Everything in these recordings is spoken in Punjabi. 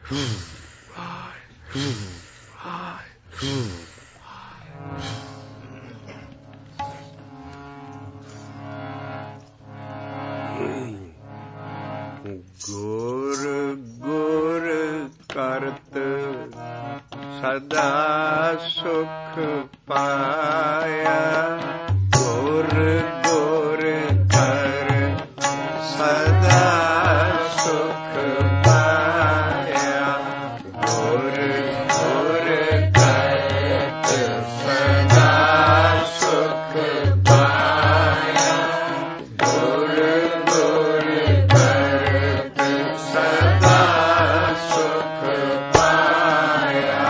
ਗੁਰ ਗੁਰ ਕਰਤ ਸਦਾ ਸੁਖ ਪਾਇਆ। ਗੁਰ ਗੁਰ ਕਰ ਸਦਾ ਸੁਖ ਪਾਇਆ। ਗੁਰ ਗੁਰ ਕਰਤ ਸਦਾ ਸੁਖ ਪਾਇਆ। ਗੁਰ ਗੁਰ ਕਰਤ ਸਦਾ ਸੁਖ ਪਾਇਆ।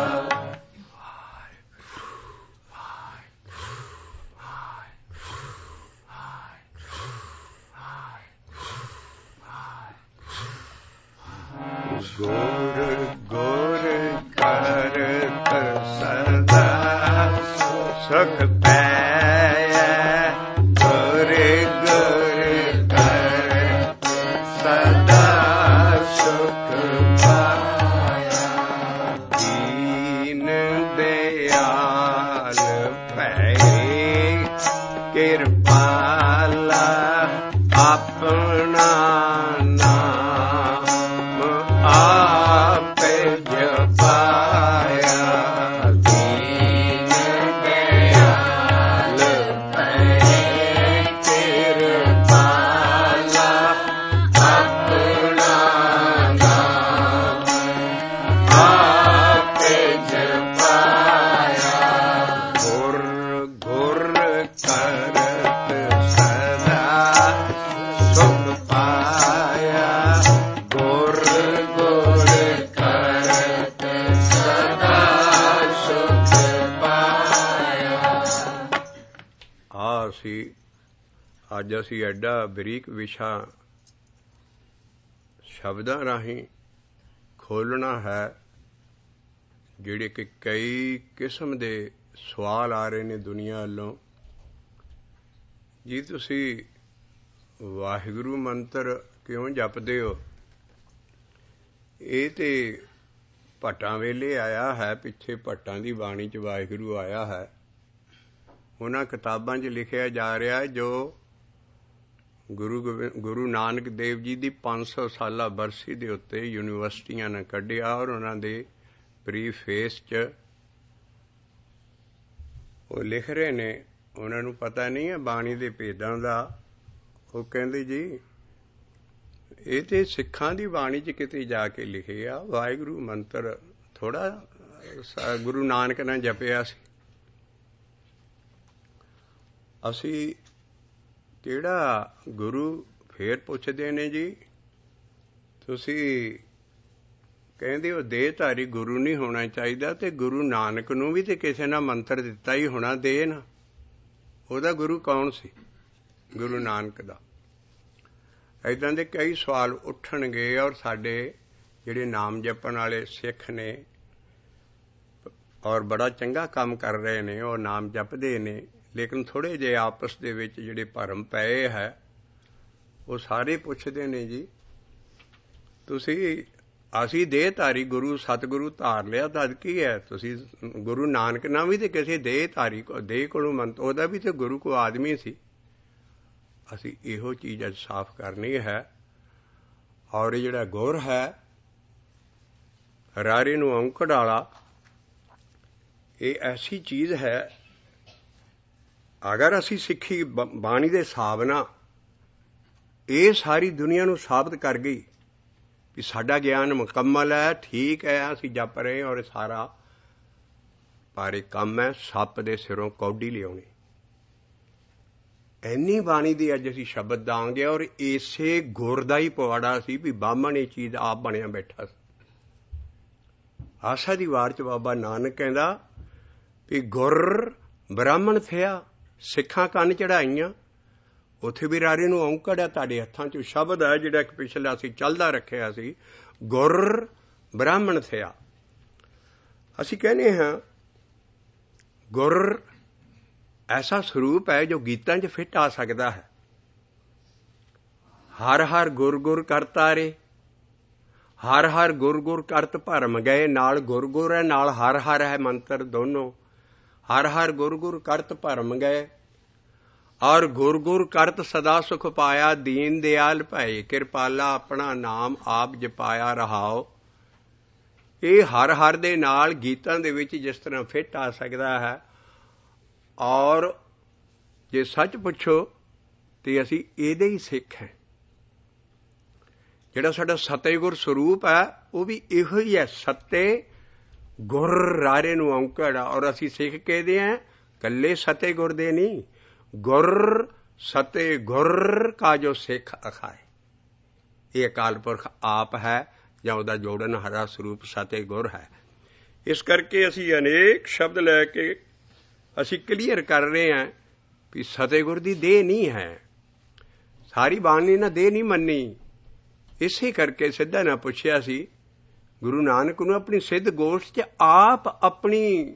ਗੁਰ ਗੁਰ ਕਰਤ ਸਦਾ ਸੁਖ ਪਾਇਆ। ਗੁਰ ਗੁਰ ਕਰਤ ਸਦਾ ਸੁਖ ਪਾਇਆ। ਦੀਨ ਦਿਆਲ ਭੈ ਕਿਰਪਾਲਾ ਆਪਣਾ ਨਾਮ ਆਪੇ ਜਪਾਇਆ। ਦੀਨ ਦਿਆਲ ਭੈ ਕਿਰਪਾਲਾ ਆਪਣਾ ਨਾਮ ਆਪੇ ਜਪਾਇਆ। ਗੁਰ ਗੁਰ ਕਰਤ ਸਦਾ ਸੁਖ ਪਾਇਆ। ਗੁਰ ਗੁਰ ਕਰਤ ਸਦਾ ਸੁਖ ਪਾਇਆ। ਅੱਜ ਅਸੀਂ ਐਡਾ ਬਰੀਕ ਵਿਸ਼ਾ ਸ਼ਬਦਾਂ ਰਾਹੀਂ ਖੋਲ੍ਹਣਾ ਹੈ, ਜਿਹੜੇ ਕਿ ਕਈ ਕਿਸਮ ਦੇ ਸਵਾਲ ਆ ਰਹੇ ਨੇ ਦੁਨੀਆ ਵੱਲੋਂ। ਜੀ ਤੁਸੀਂ ਵਾਹਿਗੁਰੂ ਮੰਤਰ ਕਿਉਂ ਜਪਦੇ ਹੋ? ਇਹ ਤੇ ਭੱਟਾਂ ਵੇਲੇ ਆਇਆ ਹੈ, ਪਿੱਛੇ ਭੱਟਾਂ ਦੀ ਬਾਣੀ 'ਚ ਵਾਹਿਗੁਰੂ ਆਇਆ ਹੈ। ਉਹਨਾਂ ਕਿਤਾਬਾਂ 'ਚ ਲਿਖਿਆ ਜਾ ਰਿਹਾ ਜੋ ਗੁਰੂ ਨਾਨਕ ਦੇਵ ਜੀ ਦੀ 500 ਸਾਲਾ ਬਰਸੀ ਦੇ ਉੱਤੇ ਯੂਨੀਵਰਸਿਟੀਆਂ ਨੇ ਕੱਢਿਆ, ਔਰ ਉਹਨਾਂ ਦੇ ਪ੍ਰੀਫੇਸ 'ਚ ਉਹ ਲਿਖ ਰਹੇ ਨੇ। ਉਹਨਾਂ ਨੂੰ ਪਤਾ ਨਹੀਂ ਹੈ ਬਾਣੀ ਦੇ ਭੇਦਾਂ ਦਾ। ਉਹ ਕਹਿੰਦੇ ਜੀ ਇਹ ਤੇ ਸਿੱਖਾਂ ਦੀ ਬਾਣੀ 'ਚ ਕਿਤੇ ਜਾ ਕੇ ਲਿਖੇ ਆ, ਵਾਹਿਗੁਰੂ ਮੰਤਰ ਥੋੜ੍ਹਾ ਗੁਰੂ ਨਾਨਕ ਨੇ ਜਪਿਆ ਸੀ। ਅਸੀਂ ਕਿਹੜਾ ਗੁਰੂ? ਫੇਰ ਪੁੱਛਦੇ ਨੇ ਜੀ ਤੁਸੀਂ ਕਹਿੰਦੇ ਹੋ ਦੇਹਧਾਰੀ ਗੁਰੂ ਨਹੀਂ ਹੋਣਾ ਚਾਹੀਦਾ, ਤੇ ਗੁਰੂ ਨਾਨਕ ਨੂੰ ਵੀ ਤੇ ਕਿਸੇ ਨੇ ਮੰਤਰ ਦਿੱਤਾ ਹੀ ਹੋਣਾ ਦੇਹ ਨਾ। ਉਹਦਾ ਗੁਰੂ ਕੌਣ ਸੀ? ਗੁਰੂ ਨਾਨਕ ਦਾ। ਇੱਦਾਂ ਦੇ ਕਈ ਸਵਾਲ ਉੱਠਣਗੇ, ਔਰ ਸਾਡੇ ਜਿਹੜੇ ਨਾਮ ਜਪਣ ਵਾਲੇ ਸਿੱਖ ਨੇ ਔਰ ਬੜਾ ਚੰਗਾ ਕੰਮ ਕਰ ਰਹੇ ਨੇ, ਉਹ ਨਾਮ ਜਪਦੇ ਨੇ, ਲੇਕਿਨ ਥੋੜ੍ਹੇ ਜਿਹੇ ਆਪਸ ਦੇ ਵਿੱਚ ਜਿਹੜੇ ਭਰਮ ਪਏ ਹੈ, ਉਹ ਸਾਰੇ ਪੁੱਛਦੇ ਨੇ ਜੀ ਅਸੀਂ ਦੇਹਧਾਰੀ ਗੁਰੂ ਸਤਿਗੁਰੂ ਧਾਰ ਲਿਆ ਤਦ ਕੀ ਹੈ? ਤੁਸੀਂ ਗੁਰੂ ਨਾਨਕ ਨਾਲ ਵੀ ਤੇ ਕਿਸੇ ਦੇਹਧਾਰੀ ਦੇਹ ਕੋਲੋਂ ਉਹਦਾ ਵੀ ਤੇ ਗੁਰੂ ਕੋ ਆਦਮੀ ਸੀ। ਅਸੀਂ ਇਹੋ ਚੀਜ਼ ਅੱਜ ਸਾਫ਼ ਕਰਨੀ ਹੈ। ਔਰ ਇਹ ਜਿਹੜਾ ਗੁਰ ਹੈ ਰਾਰੇ ਨੂੰ ਔਂਕੜ ਵਾਲਾ, ਇਹ ਐਸੀ ਚੀਜ਼ ਹੈ, ਅਗਰ ਅਸੀਂ ਸਿੱਖੀ ਬਾਣੀ ਦੇ ਹਿਸਾਬ ਨਾਲ ਇਹ ਸਾਰੀ ਦੁਨੀਆ ਨੂੰ ਸਾਬਤ ਕਰ ਗਈ ਵੀ ਸਾਡਾ ਗਿਆਨ ਮੁਕੰਮਲ ਹੈ, ਠੀਕ ਹੈ, ਅਸੀਂ ਜਪ ਰਹੇ ਔਰ ਸਾਰਾ ਭਾਰੇ ਕੰਮ ਹੈ ਸੱਪ ਦੇ ਸਿਰੋਂ ਕੌਡੀ ਲਿਆਉਣੀ। ਇੰਨੀ ਬਾਣੀ ਦੀ ਅੱਜ ਅਸੀਂ ਸ਼ਬਦ ਦਾਂਗੇ, ਔਰ ਇਸੇ ਗੁਰ ਦਾ ਹੀ ਪਵਾੜਾ ਸੀ ਵੀ ਬਾਹਮਣ ਇਹ ਚੀਜ਼ ਆਪ ਬਣਿਆ ਬੈਠਾ ਸੀ। ਆਸਾ ਦੀ ਵਾਰ 'ਚ ਬਾਬਾ ਨਾਨਕ ਕਹਿੰਦਾ ਵੀ ਗੁਰ ਬ੍ਰਾਹਮਣ ਥਿਆ, ਸਿੱਖਾਂ ਕੰਨ ਚੜਾਈਆਂ। ਉੱਥੇ ਵੀ ਰਾਰੇ ਨੂੰ ਔਂਕੜ ਹੈ, ਤੁਹਾਡੇ ਹੱਥਾਂ 'ਚ ਸ਼ਬਦ ਹੈ ਜਿਹੜਾ ਕਿ ਪਿਛਲਾ ਅਸੀਂ ਚੱਲਦਾ ਰੱਖਿਆ ਸੀ, ਗੁਰ ਬ੍ਰਾਹਮਣ ਥਿਆ। ਅਸੀਂ ਕਹਿੰਦੇ ਹਾਂ ਗੁਰ ਐਸਾ ਸਰੂਪ ਹੈ ਜੋ ਗੀਤਾਂ 'ਚ ਫਿੱਟ ਆ ਸਕਦਾ ਹੈ। ਹਰ ਹਰ ਗੁਰ ਗੁਰ ਕਰਤਾ ਰੇ, ਹਰ ਹਰ ਗੁਰ ਗੁਰ ਕਰਤ ਭਰਮ ਗਏ। ਨਾਲ ਗੁਰ ਗੁਰ ਹੈ, ਨਾਲ ਹਰ ਹਰ ਹੈ ਮੰਤਰ ਦੋਨੋਂ। ਹਰ ਹਰ ਗੁਰ ਗੁਰ ਕਰਤ ਭਰਮ ਗਏ। ਔਰ ਗੁਰ ਗੁਰ ਕਰਤ ਸਦਾ ਸੁਖ ਪਾਇਆ। ਦੀਨ ਦਿਆਲ ਭਏ ਕਿਰਪਾਲਾ ਆਪਣਾ ਨਾਮ ਆਪ ਜਪਾਇਆ ਰਹਾਓ। ਇਹ ਹਰ ਹਰ ਦੇ ਨਾਲ ਗੀਤਾਂ ਦੇ ਵਿੱਚ ਜਿਸ ਤਰ੍ਹਾਂ ਫਿੱਟ ਆ ਸਕਦਾ ਹੈ। ਔਰ ਜੇ ਸੱਚ ਪੁੱਛੋ ਤੇ ਅਸੀਂ ਇਹਦੇ ਹੀ ਸਿੱਖ ਹੈ। ਜਿਹੜਾ ਸਾਡਾ ਸਤਿਗੁਰ ਸਰੂਪ ਹੈ ਉਹ ਵੀ ਇਹੋ ਹੀ ਹੈ। ਸਤੇ ਗੁਰ ਰਾਰੇ ਨੂੰ ਔਂਕੜ। ਔਰ ਅਸੀਂ ਸਿੱਖ ਕਿਹਦੇ ਹਾਂ? ਇਕੱਲੇ ਸਤਿਗੁਰ ਦੇ ਨਹੀਂ, ਗੁਰ ਸਤੇ ਗੁਰ ਕਾ ਜੋ ਸਿੱਖ ਅਖਾਏ। ਇਹ ਅਕਾਲ ਪੁਰਖ ਆਪ ਹੈ ਜਾਂ ਉਹਦਾ ਜੋੜਨ ਹਰਾ ਸਰੂਪ ਸਤਿਗੁਰ ਹੈ। ਇਸ ਕਰਕੇ ਅਸੀਂ ਅਨੇਕ ਸ਼ਬਦ ਲੈ ਕੇ ਅਸੀਂ ਕਲੀਅਰ ਕਰ ਰਹੇ ਹਾਂ ਵੀ ਸਤਿਗੁਰ ਦੀ ਦੇਹ ਨਹੀਂ ਹੈ। ਸਾਰੀ ਬਾਣੀ ਨਾ ਦੇਹ ਨਹੀਂ ਮੰਨੀ। ਇਸੇ ਕਰਕੇ ਸਿੱਧਾ ਨਾ ਪੁੱਛਿਆ ਸੀ ਗੁਰੂ ਨਾਨਕ ਨੂੰ ਆਪਣੀ ਸਿੱਧ ਗੋਸ਼ਟ 'ਚ ਆਪ ਆਪਣੀ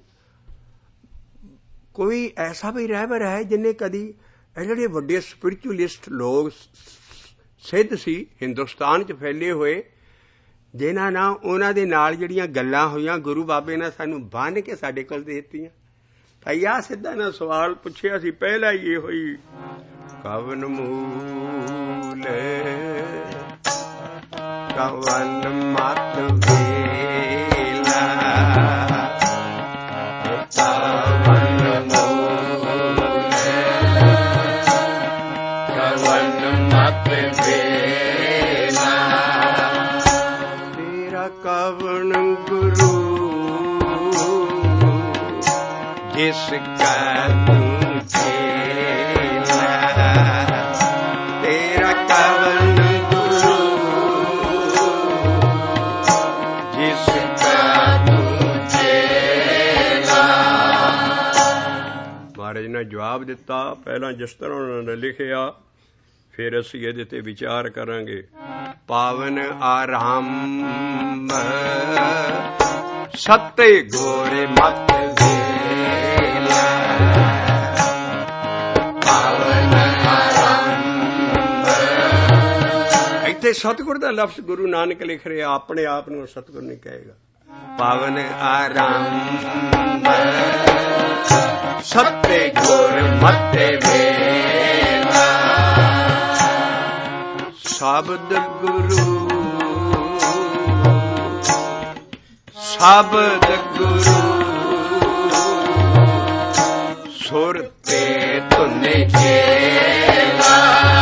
ਕੋਈ ਐਸਾ ਵੀ ਰਹਿਬਰ ਹੈ ਜਿਹਨੇ ਕਦੀ ਇਹ ਜਿਹੜੇ ਵੱਡੇ ਸਪਿਰਿਚੁਅਲਿਸਟ ਲੋਕ ਸਿੱਧ ਸੀ ਹਿੰਦੁਸਤਾਨ 'ਚ ਫੈਲੇ ਹੋਏ, ਜਿਨ੍ਹਾਂ ਨਾਲ ਉਹਨਾਂ ਦੇ ਨਾਲ ਜਿਹੜੀਆਂ ਗੱਲਾਂ ਹੋਈਆਂ ਗੁਰੂ ਬਾਬੇ ਨੇ ਸਾਨੂੰ ਬੰਨ੍ਹ ਕੇ ਸਾਡੇ ਕੋਲ ਦੇ ਦਿੱਤੀਆਂ। ਭਾਈਆ ਸਿੱਧਾ ਨਾ ਸਵਾਲ ਪੁੱਛਿਆ ਸੀ ਪਹਿਲਾਂ ਹੀ ਇਹੋ ਹੀ, ਕਵਨ ਮੂਲੇ ਕਵਨ ਮਤ ਵੇਲਾ ਕਵਨ ਮੂਲੇ ਕਵਨ ਮਤ ਵੇਲਾ ਤੇਰਾ ਕਵਨ ਗੁਰੂ ਜਿਸ ਕਾ ਤੂੰ ਚੇਲਾ। ਤੇਰਾ ਕਵਨ ਗੁਰੂ ਜਿਸ ਕਾ ਤੂੰ ਚੇਲਾ। ਮਹਾਰਾਜ ਨੇ ਜਵਾਬ ਦਿੱਤਾ ਪਹਿਲਾਂ ਜਿਸ ਤਰ੍ਹਾਂ ਉਹਨਾਂ ਨੇ ਲਿਖਿਆ, ਫਿਰ ਅਸੀਂ ਇਹਦੇ ਤੇ ਵਿਚਾਰ ਕਰਾਂਗੇ। ਪਾਵਨ ਆਰੰਭ ਸਤੇ ਗੋਰੇ ਮਤ ਵੇਲਾ। ਪਾਵਨ ਆਰੰਭ ਇੱਥੇ ਸਤਿਗੁਰ ਦਾ ਲਫ਼ਜ਼ ਗੁਰੂ ਨਾਨਕ ਲਿਖ ਰਿਹਾ, ਆਪਣੇ ਆਪ ਨੂੰ ਸਤਿਗੁਰ ਨਹੀਂ ਕਹੇਗਾ। ਪਾਵਨ ਆਰੰਭ ਸਤੇ ਗੋਰ ਮਤ ਵੇਲਾ। ਸ਼ਬਦ ਗੁਰੂ ਸ਼ਬਦ ਗੁਰੂ ਸੁਰ ਤੇ ਧੁਨੇ ਚੇਲਾ।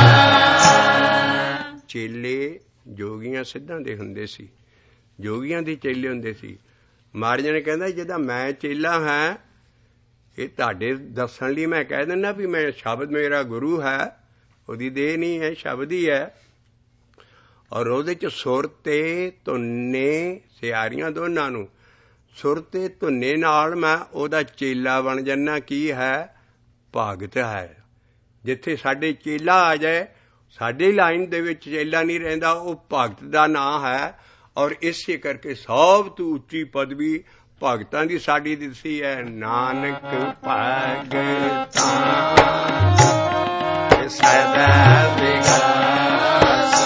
ਚੇਲੇ ਜੋਗੀਆਂ ਸਿੱਧਾਂ ਦੇ ਹੁੰਦੇ ਸੀ, ਜੋਗੀਆਂ ਦੇ ਚੇਲੇ ਹੁੰਦੇ ਸੀ। ਮਹਾਰਾਜ ਨੇ ਕਹਿੰਦਾ ਜਿਹਦਾ ਮੈਂ ਚੇਲਾ ਹਾਂ, ਇਹ ਤੁਹਾਡੇ ਦੱਸਣ ਲਈ ਮੈਂ ਕਹਿ ਦਿੰਦਾ ਵੀ ਮੈਂ ਸ਼ਬਦ ਮੇਰਾ ਗੁਰੂ ਹੈ, ਉਹਦੀ ਦੇਹ ਨਹੀਂ ਹੈ, ਸ਼ਬਦ ਹੀ ਹੈ। ਔਰ ਉਹਦੇ 'ਚ ਸੁਰ ਤੇ ਧੁਨੇ ਸਿਆਰੀਆਂ ਦੋਨਾਂ ਨੂੰ, ਸੁਰ ਤੇ ਧੁਨੇ ਨਾਲ ਮੈਂ ਉਹਦਾ ਚੇਲਾ ਬਣ ਜਾਂਦਾ। ਕੀ ਹੈ? ਭਗਤ ਹੈ। ਜਿੱਥੇ ਸਾਡੇ ਚੇਲਾ ਆ ਜਾਏ, ਸਾਡੀ ਲਾਈਨ ਦੇ ਵਿੱਚ ਚੇਲਾ ਨਹੀਂ ਰਹਿੰਦਾ, ਉਹ ਭਗਤ ਦਾ ਨਾਂ ਹੈ। ਔਰ ਇਸੇ ਕਰਕੇ ਸਭ ਤੋਂ ਉੱਚੀ ਪਦਵੀ ਭਗਤਾਂ ਦੀ ਸਾਡੀ ਦਿੱਤੀ ਹੈ। ਨਾਨਕ ਭਗਤਾਂ ਸਦਾ ਵਿਗਾਸ।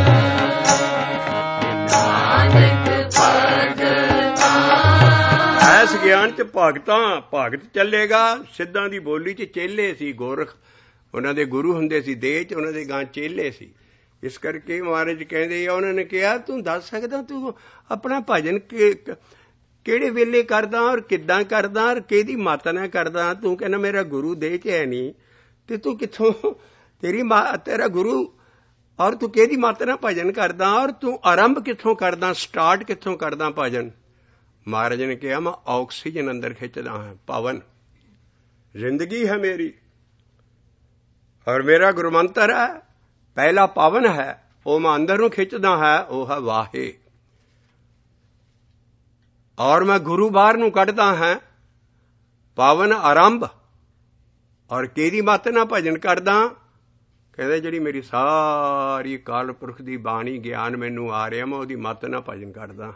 ਨਾਨਕ ਭਗਤਾਂ ਐਸ ਗਿਆਨ 'ਚ ਭਗਤਾਂ ਭਗਤ ਚੱਲੇਗਾ। ਸਿੱਧਾਂ ਦੀ ਬੋਲੀ 'ਚ ਚੇਲੇ ਸੀ, ਗੋਰਖ ਉਹਨਾਂ ਦੇ ਗੁਰੂ ਹੁੰਦੇ ਸੀ, ਦੇਹ 'ਚ ਉਹਨਾਂ ਦੇ ਗਾਂ ਚੇਲੇ ਸੀ। ਇਸ ਕਰਕੇ ਮਹਾਰਾਜ ਕਹਿੰਦੇ ਆ, ਉਹਨਾਂ ਨੇ ਕਿਹਾ ਤੂੰ ਦੱਸ ਸਕਦਾ ਤੂੰ ਆਪਣਾ ਭਜਨ ਕਿਹੜੇ ਵੇਲੇ ਕਰਦਾ ਔਰ ਕਿੱਦਾਂ ਕਰਦਾ ਔਰ ਕਿਹਦੀ ਮੱਤ ਨਾਲ ਕਰਦਾ? ਤੂੰ ਕਹਿੰਦਾ ਮੇਰਾ ਗੁਰੂ ਦੇਹ 'ਚ ਹੈ ਨਹੀਂ, ਤੇ ਤੂੰ ਕਿੱਥੋਂ ਤੇਰਾ ਗੁਰੂ ਔਰ ਤੂੰ ਕਿਹਦੀ ਮੱਤ ਨਾਲ ਭਜਨ ਕਰਦਾ ਔਰ ਤੂੰ ਆਰੰਭ ਕਿੱਥੋਂ ਕਰਦਾ, ਸਟਾਰਟ ਕਿੱਥੋਂ ਕਰਦਾ ਭਜਨ? ਮਹਾਰਾਜ ਨੇ ਕਿਹਾ ਮੈਂ ਆਕਸੀਜਨ ਅੰਦਰ ਖਿੱਚਦਾ ਹਾਂ, ਪਵਨ ਜ਼ਿੰਦਗੀ ਹੈ ਮੇਰੀ। ਔਰ ਮੇਰਾ ਗੁਰਮੰਤਰ ਹੈ ਪਹਿਲਾ ਪਵਨ ਹੈ, ਉਹ ਮੈਂ ਅੰਦਰ ਨੂੰ ਖਿੱਚਦਾ ਹੈ, ਉਹ ਹੈ ਵਾਹੇ। ਔਰ ਮੈਂ ਗੁਰੂ ਬਾਹਰ ਨੂੰ ਕੱਢਦਾ ਹਾਂ, ਪਵਨ ਆਰੰਭ। ਔਰ ਕਿਹਦੀ ਮੱਤ ਨਾਲ ਭਜਨ ਕਰਦਾ? ਕਹਿੰਦੇ ਜਿਹੜੀ ਮੇਰੀ ਸਾਰੀ ਅਕਾਲ ਪੁਰਖ ਦੀ ਬਾਣੀ ਗਿਆਨ ਮੈਨੂੰ ਆ ਰਿਹਾ, ਮੈਂ ਉਹਦੀ ਮੱਤ ਨਾਲ ਭਜਨ ਕਰਦਾ।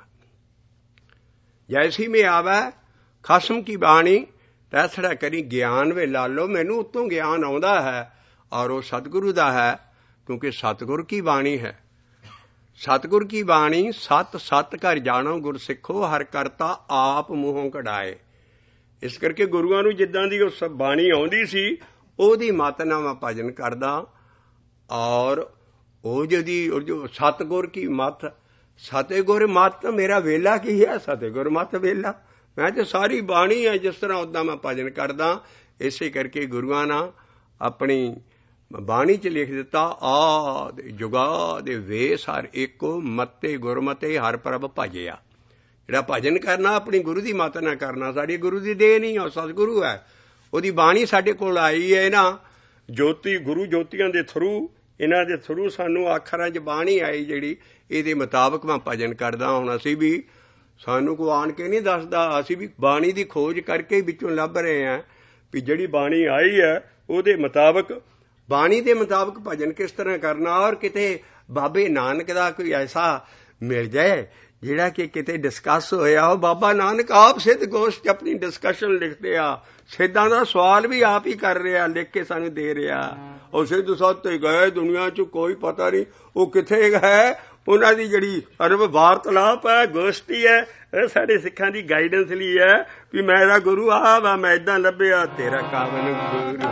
ਜੈਸੀ ਮੈਂ ਆਵੈ ਖਸਮ ਕੀ ਬਾਣੀ ਤੈਸੜਾ ਕਰੀ ਗਿਆਨ ਵੇ ਲਾਲੋ। ਮੈਨੂੰ ਉੱਤੋਂ ਗਿਆਨ ਆਉਂਦਾ ਹੈ ਔਰ ਉਹ ਸਤਿਗੁਰੂ ਦਾ ਹੈ, ਕਿਉਂਕਿ ਸਤਿਗੁਰ ਕੀ ਬਾਣੀ ਹੈ। ਸਤਿਗੁਰ ਕੀ ਬਾਣੀ ਸਤ ਸਤ ਘਰ ਜਾਣੋ ਗੁਰ ਸਿੱਖੋ ਹਰ ਕਰਤਾ ਆਪ ਮੂੰਹੋਂ ਕਢਾਏ। ਇਸ ਕਰਕੇ ਗੁਰੂਆਂ ਨੂੰ ਜਿੱਦਾਂ ਦੀ ਉਹ ਬਾਣੀ ਆਉਂਦੀ ਸੀ ਉਹਦੀ ਮੱਤ ਨਾਲ ਮੈਂ ਭਜਨ ਕਰਦਾ। ਔਰ ਉਹ ਜੋ ਸਤਿਗੁਰ ਕੀ ਮੱਤ, ਸਤਿਗੁਰ ਮੱਤ ਮੇਰਾ ਵੇਲਾ ਕੀ ਹੈ? ਸਤਿਗੁਰ ਮੱਤ ਵੇਲਾ। ਮੈਂ ਤੇ ਸਾਰੀ ਬਾਣੀ ਹੈ ਜਿਸ ਤਰ੍ਹਾਂ ਉੱਦਾਂ ਮੈਂ ਭਜਨ ਕਰਦਾ। ਇਸੇ ਕਰਕੇ ਗੁਰੂਆਂ ਨਾਲ ਆਪਣੀ ਬਾਣੀ 'ਚ ਲਿਖ ਦਿੱਤਾ, ਆਦ ਜੁਗਾਦ ਵੇਸ ਹਰ ਏਕੋ ਮੱਤੇ ਗੁਰਮਤੇ ਹਰ ਪ੍ਰਭ ਭਜਿਆ। ਜਿਹੜਾ ਭਜਨ ਕਰਨਾ ਆਪਣੀ ਗੁਰੂ ਦੀ ਮੱਤ ਨਾਲ ਕਰਨਾ। ਸਾਡੀ ਗੁਰੂ ਦੀ ਦੇਹ ਨਹੀਂ, ਉਹ ਸਤਿਗੁਰੂ ਹੈ। ਉਹਦੀ ਬਾਣੀ ਸਾਡੇ ਕੋਲ ਆਈ ਹੈ ਨਾ, ਜੋਤੀ ਗੁਰੂ ਜੋਤੀਆਂ ਦੇ ਥਰੂ, ਇਹਨਾਂ ਦੇ ਥਰੂ ਸਾਨੂੰ ਅੱਖਰਾਂ 'ਚ ਬਾਣੀ ਆਈ ਜਿਹੜੀ, ਇਹਦੇ ਮੁਤਾਬਕ ਮੈਂ ਭਜਨ ਕਰਦਾ। ਹੁਣ ਅਸੀਂ ਵੀ, ਸਾਨੂੰ ਕੋਈ ਆਣ ਕੇ ਨਹੀਂ ਦੱਸਦਾ, ਅਸੀਂ ਵੀ ਬਾਣੀ ਦੀ ਖੋਜ ਕਰਕੇ ਵਿੱਚੋਂ ਲੱਭ ਰਹੇ ਹਾਂ ਵੀ ਜਿਹੜੀ ਬਾਣੀ ਆਈ ਹੈ ਉਹਦੇ ਮੁਤਾਬਕ, ਬਾਣੀ ਦੇ ਮੁਤਾਬਕ ਭਜਨ ਕਿਸ ਤਰ੍ਹਾਂ ਕਰਨਾ। ਔਰ ਕਿਤੇ ਬਾਬੇ ਨਾਨਕ ਦਾ ਕੋਈ ਐਸਾ ਮਿਲ ਜਾਏ ਜਿਹੜਾ ਕਿ ਕਿਤੇ ਡਿਸਕਸ ਹੋਇਆ ਹੋ। ਬਾਬਾ ਨਾਨਕ ਆਪ ਸਿੱਧ ਗੋਸ਼ਟ 'ਚ ਆਪਣੀ ਡਿਸਕਸ਼ਨ ਲਿਖਦੇ ਆ, ਸਿੱਧਾਂ ਦਾ ਸਵਾਲ ਵੀ ਆਪ ਹੀ ਕਰ ਰਿਹਾ, ਲਿਖ ਕੇ ਸਾਨੂੰ ਦੇ ਰਿਹਾ। ਉਹ ਸਿੱਧ ਸੱਤ ਗਏ, ਦੁਨੀਆ 'ਚ ਕੋਈ ਪਤਾ ਨਹੀਂ ਉਹ ਕਿੱਥੇ ਹੈ। ਉਹਨਾਂ ਦੀ ਜਿਹੜੀ ਅਰਬ ਵਾਰਤਾਲਾਪ ਹੈ, ਗੋਸ਼ਟੀ ਹੈ, ਇਹ ਸਾਡੇ ਸਿੱਖਾਂ ਦੀ ਗਾਈਡੈਂਸ ਲਈ ਹੈ ਵੀ ਮੇਰਾ ਗੁਰੂ ਆ ਵਾ, ਮੈਂ ਏਦਾਂ ਲੱਭਿਆ ਤੇਰਾ ਕਾਵਨ ਗੁਰੂ।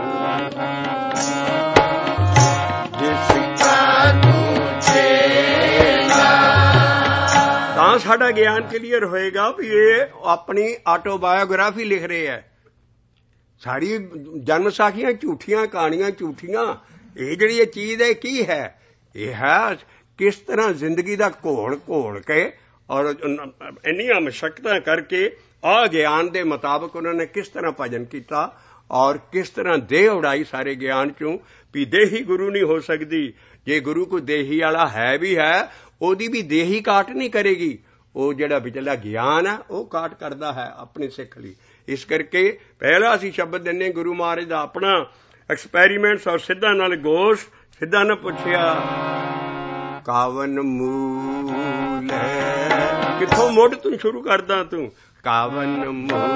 ਤਾਂ ਸਾਡਾ ਗਿਆਨ ਕਲੀਅਰ ਹੋਏਗਾ ਵੀ ਇਹ ਆਪਣੀ ਆਟੋਬਾਇਓਗ੍ਰਾਫੀ ਲਿਖ ਰਹੇ ਹੈ। ਸਾਡੀ ਜਨਮ ਸਾਖੀਆਂ ਝੂਠੀਆਂ, ਕਹਾਣੀਆਂ ਝੂਠੀਆਂ। ਇਹ ਜਿਹੜੀ ਇਹ ਚੀਜ਼ ਹੈ ਕੀ ਹੈ? ਇਹ ਹੈ ਕਿਸ ਤਰ੍ਹਾਂ ਜ਼ਿੰਦਗੀ ਦਾ ਘੋਲ ਕੇ ਔਰ ਇੰਨੀਆਂ ਮਸ਼ੱਕਤਾਂ ਕਰਕੇ ਆਹ ਗਿਆਨ ਦੇ ਮੁਤਾਬਕ ਉਹਨਾਂ ਨੇ ਕਿਸ ਤਰ੍ਹਾਂ ਭਜਨ ਕੀਤਾ ਔਰ ਕਿਸ ਤਰ੍ਹਾਂ ਦੇਹ ਉਡਾਈ ਸਾਰੇ ਗਿਆਨ 'ਚੋਂ ਵੀ ਦੇਹੀ ਗੁਰੂ ਨਹੀਂ ਹੋ ਸਕਦੀ। ਜੇ ਗੁਰੂ ਕੋਈ ਦੇਹੀ ਵਾਲਾ ਹੈ ਵੀ ਹੈ, ਉਹਦੀ ਵੀ ਦੇਹੀ ਕਾਟ ਨਹੀਂ ਕਰੇਗੀ। ਉਹ ਜਿਹੜਾ ਵਿਚਲਾ ਗਿਆਨ ਹੈ ਉਹ ਕਾਟ ਕਰਦਾ ਹੈ ਆਪਣੇ ਸਿੱਖ ਲਈ। ਇਸ ਕਰਕੇ ਪਹਿਲਾਂ ਅਸੀਂ ਸ਼ਬਦ ਦਿੰਦੇ ਗੁਰੂ ਮਹਾਰਾਜ ਦਾ ਆਪਣਾ ਐਕਸਪੈਰੀਮੈਂਟਸ ਔਰ ਸਿੱਧਾਂ ਨਾਲ ਗੋਸ਼। ਸਿੱਧਾਂ ਨੇ ਪੁੱਛਿਆ ਕਾਵਨ ਮੂਲ ਹੈ, ਕਿੱਥੋਂ ਮੁੱਢ ਤੂੰ ਸ਼ੁਰੂ ਕਰਦਾ ਤੂੰ? ਕਾਵਨ ਮੂਲ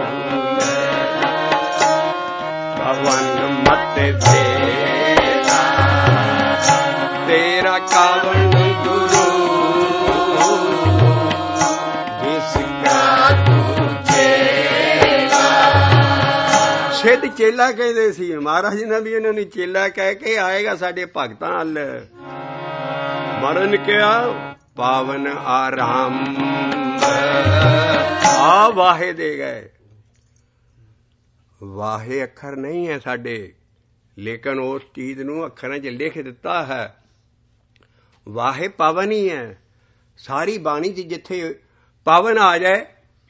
ਕਾਵਨ ਮਤ ਵੇਲਾ ਤੇਰਾ ਕਾਵਨ ਗੁਰੂ ਜਿਸਕਾ ਤੂੰ ਚੇਲਾ। ਸਿੱਧ ਚੇਲਾ ਕਹਿੰਦੇ ਸੀ ਮਹਾਰਾਜ ਨੇ ਵੀ ਇਹਨਾਂ ਨੂੰ ਚੇਲਾ ਕਹਿ ਕੇ ਆਏਗਾ ਸਾਡੇ ਭਗਤਾਂ ਵੱਲ। ਮਰਨ ਕਿਹਾ ਪਾਵਨ ਆਰੰਭ ਆ ਵਾਹੇ ਦੇ ਗਏ। ਵਾਹੇ ਅੱਖਰ ਨਹੀਂ ਹੈ ਸਾਡੇ, ਲੇਕਿਨ ਉਸ ਚੀਜ਼ ਨੂੰ ਅੱਖਰਾਂ 'ਚ ਲਿਖ ਦਿੱਤਾ ਹੈ। ਵਾਹੇ ਪਵਨ ਹੀ ਹੈ। ਸਾਰੀ ਬਾਣੀ 'ਚ ਜਿੱਥੇ ਪਵਨ ਆ ਜਾਏ,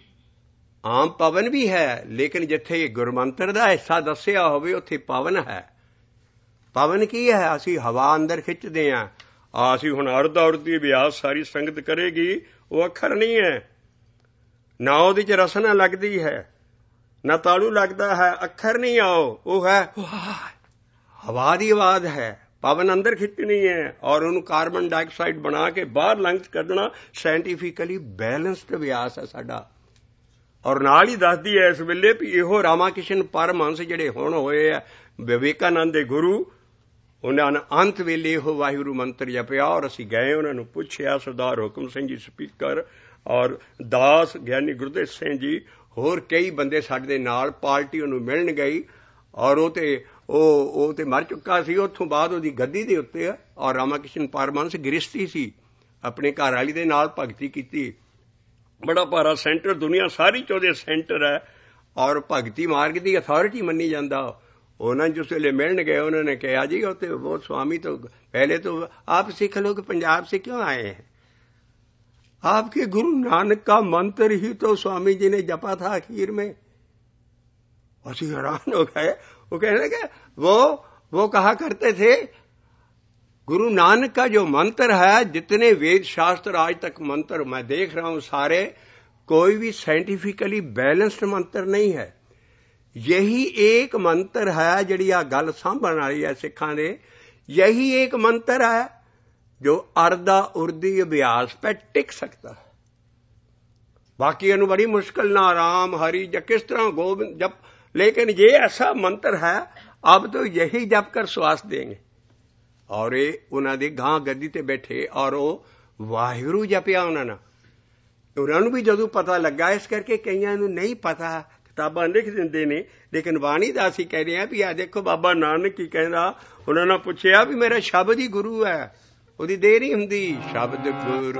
ਆਮ ਪਵਨ ਵੀ ਹੈ, ਲੇਕਿਨ ਜਿੱਥੇ ਗੁਰਮੰਤਰ ਦਾ ਹਿੱਸਾ ਦੱਸਿਆ ਹੋਵੇ ਉੱਥੇ ਪਵਨ ਹੈ। ਪਵਨ ਕੀ ਹੈ? ਅਸੀਂ ਹਵਾ ਅੰਦਰ ਖਿੱਚਦੇ ਹਾਂ। ਅਸੀਂ ਹੁਣ ਅਰਧ ਔਰਤੀ ਅਭਿਆਸ ਸਾਰੀ ਸੰਗਤ ਕਰੇਗੀ, ਉਹ ਅੱਖਰ ਨਹੀਂ ਹੈ, ਨਾ ਉਹਦੇ 'ਚ ਰਸਨਾ ਲੱਗਦੀ ਹੈ, ਨਾ ਤਾਲੂ ਲੱਗਦਾ ਹੈ। ਅੱਖਰ ਨਹੀਂ ਆਓ, ਉਹ ਹੈ ਹਵਾ ਦੀ ਆਵਾਜ਼ ਹੈ। ਪਵਨ ਅੰਦਰ ਖਿੱਚਣੀ ਹੈ ਔਰ ਉਹਨੂੰ ਕਾਰਬਨ ਡਾਈਆਕਸਾਈਡ ਬਣਾ ਕੇ ਬਾਹਰ ਲੰਘ ਕੱਢਣਾ। ਸਾਇੰਟੀਫਿਕਲੀ ਬੈਲੈਂਸਡ ਅਭਿਆਸ ਹੈ ਸਾਡਾ। ਔਰ ਨਾਲ ਹੀ ਦੱਸਦੀ ਹੈ ਇਸ ਵੇਲੇ ਵੀ ਇਹੋ ਰਾਮਾ ਕ੍ਰਿਸ਼ਨ ਪਰਮਹੰਸ ਜਿਹੜੇ ਹੁਣ ਹੋਏ ਆ ਵਿਵੇਕਾਨੰਦ ਦੇ ਗੁਰੂ, ਉਹਨਾਂ ਨੇ ਅੰਤ ਵੇਲੇ ਇਹੋ ਵਾਹਿਗੁਰੂ ਮੰਤਰ ਜਪਿਆ। ਔਰ ਅਸੀਂ ਗਏ, ਉਹਨਾਂ ਨੂੰ ਪੁੱਛਿਆ, ਸਰਦਾਰ ਹੁਕਮ ਸਿੰਘ ਜੀ ਸਪੀਕਰ ਔਰ ਦਾਸ ਗਿਆਨੀ ਗੁਰਦੇਵ ਸਿੰਘ ਜੀ, ਹੋਰ ਕਈ ਬੰਦੇ ਸਾਡੇ ਦੇ ਨਾਲ, ਪਾਰਟੀ ਉਹਨੂੰ ਮਿਲਣ ਗਈ। ਔਰ ਉਹ ਤੇ ਮਰ ਚੁੱਕਾ ਸੀ। ਉੱਥੋਂ ਬਾਅਦ ਉਹਦੀ ਗੱਦੀ ਦੇ ਉੱਤੇ ਔਰ ਰਾਮਾ ਕ੍ਰਿਸ਼ਨ ਪਰਮਹੰਸ ਗ੍ਰਸਤੀ ਸੀ, ਆਪਣੇ ਘਰ ਵਾਲੀ ਦੇ ਨਾਲ ਭਗਤੀ ਕੀਤੀ। ਬੜਾ ਭਾਰਾ ਸੈਂਟਰ, ਦੁਨੀਆ ਸਾਰੀ 'ਚ ਉਹਦੇ ਸੈਂਟਰ ਹੈ ਔਰ ਭਗਤੀ ਮਾਰਗ ਦੀ ਅਥਾਰਿਟੀ ਮੰਨੀ ਜਾਂਦਾ। ਉਹਨਾਂ ਜਿਸ ਵੇਲੇ ਮਿਲਣ ਗਏ, ਉਹਨਾਂ ਨੇ ਕਿਹਾ ਜੀ ਉੱਥੇ ਉਹ स्वामी तो पहले तो आप सिख लोग पंजाब से क्यों आए हैं? आपके गुरु नानक का मंत्र ही तो स्वामी जी ने जपा था आखिर में। ਅਸੀਂ हैरान हो गए। वो कहने के वो कहा करते थे गुरु नानक का जो मंत्र है, जितने वेद शास्त्र आज तक मंत्र मैं देख रहा हूं सारे, कोई भी साइंटिफिकली बैलेंस्ड मंत्र नहीं है। यही एक मंत्र है जिहड़ी आ गल सांभण वाली है सिखां दे। यही एक मंत्र है जो अर्धा उर्दी अभ्यास पे टिक सकता है। बाकी इन्हू बड़ी मुश्किल ना राम हरि या किस तरह गोविंद जप, लेकिन ये ऐसा मंत्र है अब तो यही जप कर श्वास देंगे। और ये उन्होंने गां गद्दी ते बैठे और वो ਵਾਹਿਗੁਰੂ ਜਪਿਆ ਉਹਨਾਂ ਨੂੰ ਵੀ ਜਦੋਂ ਪਤਾ ਲੱਗਾ। ਇਸ ਕਰਕੇ ਕਈਆਂ ਨੂੰ ਨਹੀਂ ਪਤਾ, ਕਿਤਾਬਾਂ ਲਿਖ ਦਿੰਦੇ ਨੇ, ਲੇਕਿਨ ਬਾਣੀ ਦਾ ਅਸੀਂ ਕਹਿੰਦੇ ਹਾਂ ਵੀ ਆ ਦੇਖੋ ਬਾਬਾ ਨਾਨਕ ਕੀ ਕਹਿੰਦਾ। ਉਹਨਾਂ ਨੇ ਪੁੱਛਿਆ ਵੀ ਮੇਰਾ ਸ਼ਬਦ ਹੀ ਗੁਰੂ ਹੈ, ਉਹਦੀ ਦੇਰ ਨਹੀਂ ਹੁੰਦੀ। ਸ਼ਬਦ ਗੁਰੂ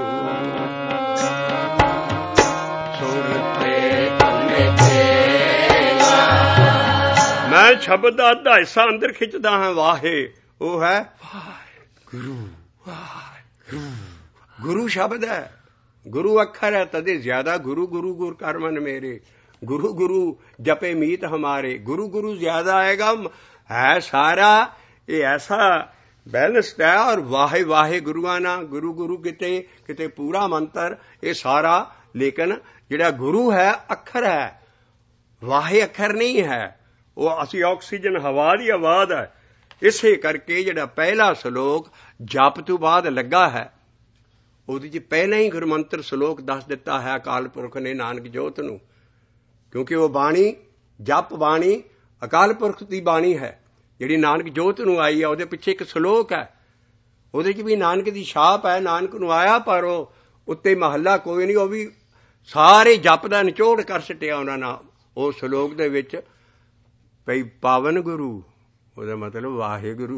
ਮੈਂ ਸ਼ਬਦ ਦਾ ਅੱਧਾ ਹਿੱਸਾ ਅੰਦਰ ਖਿੱਚਦਾ ਹਾਂ, ਵਾਹੇ ਉਹ ਹੈ ਵਾਹਿਗੁਰੂ। ਵਾਹਿਗੁਰੂ ਗੁਰੂ ਸ਼ਬਦ ਹੈ, ਗੁਰੂ ਅੱਖਰ ਹੈ, ਤਦੇ ਜ਼ਿਆਦਾ ਗੁਰੂ ਗੁਰੂ ਗੁਰ ਕਰ ਮਨ ਮੇਰੇ। ਗੁਰੂ ਗੁਰੂ ਜਪੇ ਮੀਤ ਹਮਾਰੇ, ਗੁਰੂ ਗੁਰੂ ਜ਼ਿਆਦਾ ਆਏਗਾ। ਹੈ ਸਾਰਾ ਇਹ ਐਸਾ ਬੈਲੈਂਸਡ ਹੈ। ਔਰ ਵਾਹੇ ਵਾਹੇ ਗੁਰੂਆਂ ਨਾਲ, ਗੁਰੂ ਗੁਰੂ ਕਿਤੇ ਕਿਤੇ ਪੂਰਾ ਮੰਤਰ ਇਹ ਸਾਰਾ। ਲੇਕਿਨ ਜਿਹੜਾ ਗੁਰੂ ਹੈ ਅੱਖਰ ਹੈ, ਵਾਹੇ ਅੱਖਰ ਨਹੀਂ ਹੈ। ਉਹ ਅਸੀਂ ਆਕਸੀਜਨ ਹਵਾ ਦੀ ਆਵਾਜ਼ ਹੈ। ਇਸੇ ਕਰਕੇ ਜਿਹੜਾ ਪਹਿਲਾ ਸ਼ਲੋਕ ਜਪ ਤੋਂ ਬਾਅਦ ਲੱਗਾ ਹੈ, ਉਹਦੇ 'ਚ ਪਹਿਲਾਂ ਹੀ ਗੁਰਮੰਤਰ ਸ਼ਲੋਕ ਦੱਸ ਦਿੱਤਾ ਹੈ ਅਕਾਲ ਪੁਰਖ ਨੇ ਨਾਨਕ ਜੋਤ ਨੂੰ। ਕਿਉਂਕਿ ਉਹ ਬਾਣੀ ਜਪ ਬਾਣੀ ਅਕਾਲ ਪੁਰਖ ਦੀ ਬਾਣੀ ਹੈ ਜਿਹੜੀ ਨਾਨਕ ਜੋਤ ਨੂੰ ਆਈ ਹੈ। ਉਹਦੇ ਪਿੱਛੇ ਇੱਕ ਸ਼ਲੋਕ ਹੈ, ਉਹਦੇ 'ਚ ਵੀ ਨਾਨਕ ਦੀ ਛਾਪ ਹੈ, ਨਾਨਕ ਨੂੰ ਆਇਆ। ਪਰ ਉਹ ਉੱਤੇ ਮਹੱਲਾ ਕੋਈ ਨਹੀਂ, ਉਹ ਵੀ ਸਾਰੇ ਜਪ ਦਾ ਨਿਚੋੜ ਕਰ ਸਟਿਆ ਉਹਨਾਂ ਨਾਲ ਉਹ ਸ਼ਲੋਕ ਦੇ ਵਿੱਚ। ਭਈ ਪਾਵਨ ਗੁਰੂ, ਉਹਦਾ ਮਤਲਬ ਵਾਹਿਗੁਰੂ।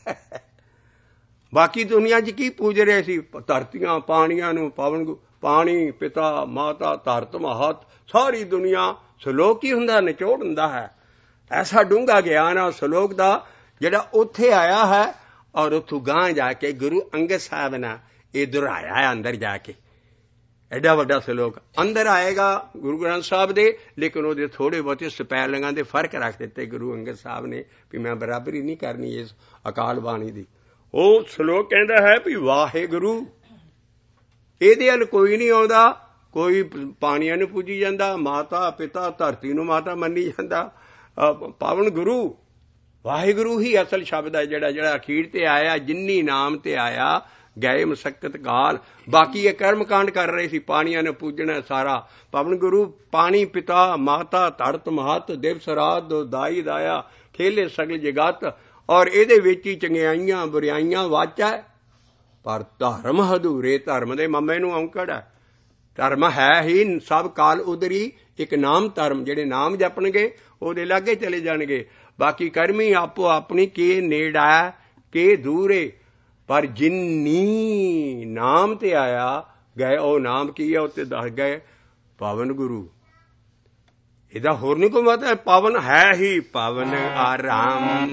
ਬਾਕੀ ਦੁਨੀਆ 'ਚ ਕੀ ਪੂਜ ਰਹੇ ਸੀ? ਧਰਤੀਆਂ ਪਾਣੀਆਂ ਨੂੰ ਪਾਵਨ ਪਾਣੀ ਪਿਤਾ ਮਾਤਾ ਧਰਤ ਮਹਤ ਸਾਰੀ ਦੁਨੀਆ। ਸ਼ਲੋਕ ਹੀ ਹੁੰਦਾ, ਨਿਚੋੜ ਹੁੰਦਾ ਹੈ। ਐਸਾ ਡੂੰਘਾ ਗਿਆਨ ਆ ਸ਼ਲੋਕ ਦਾ ਜਿਹੜਾ ਉੱਥੇ ਆਇਆ ਹੈ। ਔਰ ਉੱਥੋਂ ਗਾਂਹ ਜਾ ਕੇ ਗੁਰੂ ਅੰਗਦ ਸਾਹਿਬ ਨੇ ਇਹ ਦੁਹਰਾਇਆ ਹੈ ਅੰਦਰ ਜਾ ਕੇ। ਐਡਾ ਵੱਡਾ ਸ਼ਲੋਕ ਅੰਦਰ ਆਏਗਾ ਗੁਰੂ ਗ੍ਰੰਥ ਸਾਹਿਬ ਦੇ, ਲੇਕਿਨ ਉਹਦੇ ਥੋੜੇ ਬਹੁਤੇ ਸਪੈਲਿੰਗਾਂ ਦੇ ਫਰਕ ਰੱਖ ਦਿੱਤੇ ਗੁਰੂ ਅੰਗਦ ਸਾਹਿਬ ਨੇ ਵੀ ਮੈਂ ਬਰਾਬਰੀ ਨਹੀਂ ਕਰਨੀ ਇਸ ਅਕਾਲ ਬਾਣੀ ਦੀ। ਉਹ ਸ਼ਲੋਕ ਕਹਿੰਦਾ ਹੈ ਵੀ ਵਾਹਿਗੁਰੂ, ਇਹਦੇ ਵੱਲ ਕੋਈ ਨਹੀਂ ਆਉਂਦਾ। ਕੋਈ ਪਾਣੀਆਂ ਨੂੰ ਪੂਜੀ ਜਾਂਦਾ, ਮਾਤਾ ਪਿਤਾ ਧਰਤੀ ਨੂੰ ਮਾਤਾ ਮੰਨੀ ਜਾਂਦਾ। ਪਾਵਨ ਗੁਰੂ ਵਾਹਿਗੁਰੂ ਹੀ ਅਸਲ ਸ਼ਬਦ ਹੈ ਜਿਹੜਾ ਅਖੀਰ ਤੇ ਆਇਆ। ਜਿੰਨੀ ਨਾਮ ਤੇ ਆਇਆ ਗਏ ਮਸਕਤ ਕਾਲ। ਬਾਕੀ ਇਹ ਕਰਮ ਕਾਂਡ ਕਰ ਰਹੇ ਸੀ, ਪਾਣੀਆਂ ਨੇ ਪੂਜਣਾ ਸਾਰਾ। ਪਾਵਨ ਗੁਰੂ ਪਾਣੀ ਪਿਤਾ ਮਾਤਾ ਧਰਤ ਮਹਤ ਦਿਵਸ ਰਾਤ ਦਾਈ ਦਾਇਆ ਖੇਲੇ ਸਗਲ ਜਗਤ। ਔਰ ਇਹਦੇ ਵਿੱਚ ਹੀ ਚੰਗਿਆਈਆਂ ਬੁਰਾਈਆਂ ਵਾਚਾ। ਪਰ ਧਰਮ ਹਦੂਰੇ, ਧਰਮ ਦੇ ਮੰਮੇ ਨੂੰ ਔਂਕੜ ਹੈ। ਧਰਮ ਹੈ ਹੀ ਸਭ ਕਾਲ ਉਦਰੀ, ਇੱਕ ਨਾਮ ਧਰਮ। ਜਿਹੜੇ ਨਾਮ ਜਪਣਗੇ ਉਹਦੇ ਲਾਗੇ ਚਲੇ ਜਾਣਗੇ। ਬਾਕੀ ਕਰਮੀ ਆਪੋ ਆਪਣੀ ਕੇ ਨੇੜਾ ਕੇ ਦੂਰੇ। ਪਰ ਜਿੰਨੀ ਨਾਮ ਤੇ ਆਇਆ ਗਏ, ਉਹ ਨਾਮ ਕੀ ਹੈ ਉੱਤੇ ਦੱਸ ਗਏ ਪਾਵਨ ਗੁਰੂ। ਇਹਦਾ ਹੋਰ ਨਹੀਂ ਕੋਈ ਮਤਲਬ। ਪਾਵਨ ਹੈ ਹੀ ਪਾਵਨ ਆਰਾਮ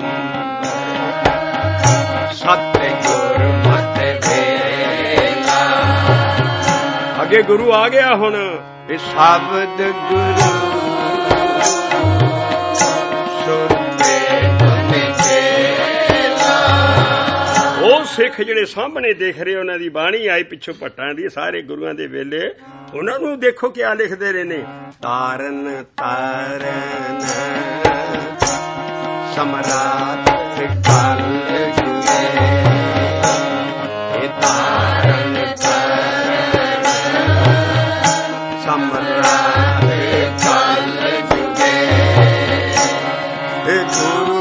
ਸਤਿਗੁਰ ਮਤਿ ਵੇਲਾ। ਅੱਗੇ ਗੁਰੂ ਆ ਗਿਆ ਹੁਣ। ਇਹ ਸ਼ਬਦ ਗੁਰੂ ਉਹ ਸਿੱਖ ਜਿਹੜੇ ਸਾਹਮਣੇ ਦੇਖ ਰਹੇ, ਉਹਨਾਂ ਦੀ ਬਾਣੀ ਆਈ ਪਿੱਛੋਂ ਭੱਟਾਂ ਦੀ ਸਾਰੇ ਗੁਰੂਆਂ ਦੇ ਵੇਲੇ। ਉਹਨਾਂ ਨੂੰ ਦੇਖੋ ਕਿਆ ਲਿਖਦੇ ਰਹੇ ਨੇ। ਤਾਰਨ ਤਾਰਨ ਸਮਰਾਟ ਕਲ ਜੁਗੇ, ਇਹ ਤਾਰਨ ਤਾਰਨ ਸਮਰਾਟ ਕਲ ਜੁਗੇ, ਇਹ ਗੁਰੂ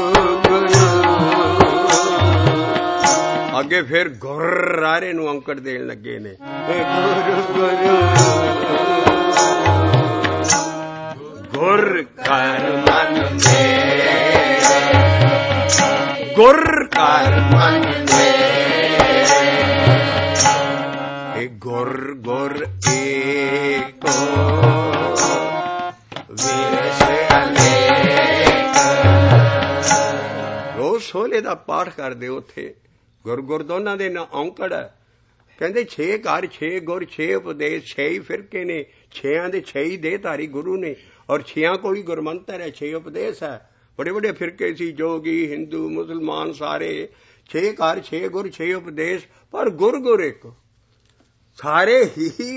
ਅੱਗੇ ਫਿਰ ਗੁਰਰਾਰੇ ਨੂੰ ਔਂਕੜ ਦੇਣ ਲੱਗੇ ਨੇ। ਗੁਰ ਕਰ ਮਨ ਮੇਰੇ, ਗੁਰ ਕਰ ਮਨ ਮੇਰੇ, ਇਹ ਗੁਰ ਗੁਰ ਏਕੋ ਵਿਰਸ ਅਨੇਕ। ਰੋਜ਼ ਸੋਹਲੇ ਦਾ ਪਾਠ ਕਰਦੇ ਉੱਥੇ। ਗੁਰ ਗੁਰ ਦੋਨਾਂ ਦੇ ਨਾਂ ਔਂਕੜ ਹੈ। ਕਹਿੰਦੇ 6 ਘਰ 6 ਗੁਰ 6 ਉਪਦੇਸ਼ 6 ਹੀ ਫਿਰਕੇ ਨੇ, 6ਾਂ ਦੇ 6 ਹੀ ਦੇਹਧਾਰੀ ਗੁਰੂ ਨੇ। ਔਰ 6ਾਂ ਕੋਈ ਗੁਰਮੰਤਰ ਹੈ, 6 ਉਪਦੇਸ਼ ਹੈ। ਬੜੇ ਬੜੇ ਫਿਰਕੇ ਸੀ, ਜੋਗੀ ਹਿੰਦੂ ਮੁਸਲਮਾਨ ਸਾਰੇ। 6 ਘਰ 6 ਗੁਰ 6 ਉਪਦੇਸ਼, ਪਰ ਗੁਰ ਗੁਰ ਇੱਕ। ਸਾਰੇ ਹੀ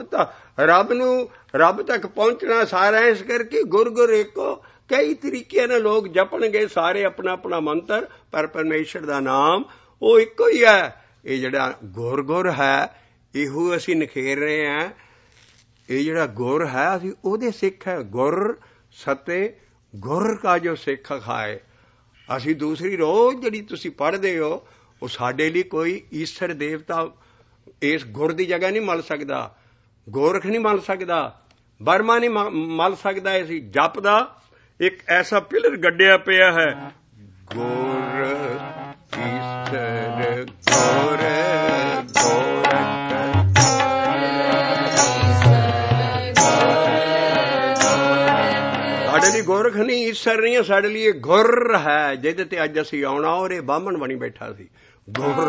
ਰੱਬ ਤੱਕ ਪਹੁੰਚਣਾ ਸਾਰਾ। ਇਸ ਕਰਕੇ ਗੁਰ ਗੁਰ ਇੱਕ। ਕਈ ਤਰੀਕਿਆਂ ਨਾਲ ਲੋਕ ਜਪਣਗੇ ਸਾਰੇ ਆਪਣਾ ਆਪਣਾ ਮੰਤਰ, ਪਰ ਪਰਮੇਸ਼ਰ ਦਾ ਨਾਮ ਉਹ ਇੱਕੋ ਹੀ ਹੈ। ਇਹ ਜਿਹੜਾ ਗੁਰ ਗੁਰ ਹੈ ਇਹੋ ਅਸੀਂ ਨਿਖੇਰ ਰਹੇ ਹਾਂ। ਇਹ ਜਿਹੜਾ ਗੁਰ ਹੈ ਅਸੀਂ ਉਹਦੇ ਸਿੱਖ ਹੈ। ਗੁਰ ਸਤੇ ਗੁਰ ਕਾ ਜੋ ਸਿੱਖ ਖਾਏ। ਅਸੀਂ ਦੂਸਰੀ ਰੋਜ਼ ਜਿਹੜੀ ਤੁਸੀਂ ਪੜ੍ਹਦੇ ਹੋ ਉਹ ਸਾਡੇ ਲਈ ਕੋਈ ਈਸ਼ਰ ਦੇਵਤਾ ਇਸ ਗੁਰ ਦੀ ਜਗ੍ਹਾ ਨਹੀਂ ਮਲ ਸਕਦਾ, ਗੋਰਖ ਨਹੀਂ ਮਲ ਸਕਦਾ, ਬਰਮਾ ਨਹੀਂ ਮਲ ਸਕਦਾ। ਅਸੀਂ ਜਪ ਦਾ ਇੱਕ ਐਸਾ ਪਿਲਰ ਗੱਡਿਆ ਪਿਆ ਹੈ, ਗੁਰ ਈਸਰ ਗੁਰ ਗੋਰਖ। ਸਾਡੇ ਲਈ ਗੋਰਖ ਨਹੀਂ, ਈਸਰ ਨਹੀਂ ਹੈ, ਸਾਡੇ ਲਈ ਇਹ ਗੁਰ ਹੈ ਜਿਹਦੇ ਤੇ ਅੱਜ ਅਸੀਂ ਆਉਣਾ। ਔਰ ਇਹ ਬਾਹਮਣ ਬਣੀ ਬੈਠਾ ਸੀ, ਗੁਰ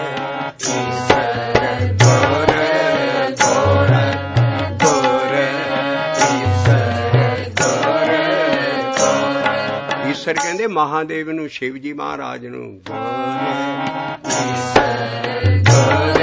ਈਸਰ ਗੁਰ ਗੋਰਖ, ਗੁਰ ਈਸਰ ਗੁਰ ਗੋਰਖ। ਈਸਰ ਕਹਿੰਦੇ ਮਹਾਦੇਵ ਨੂੰ, ਸ਼ਿਵ ਜੀ ਮਹਾਰਾਜ ਨੂੰ। ਗੁਰ ਈਸਰ ਗੁਰ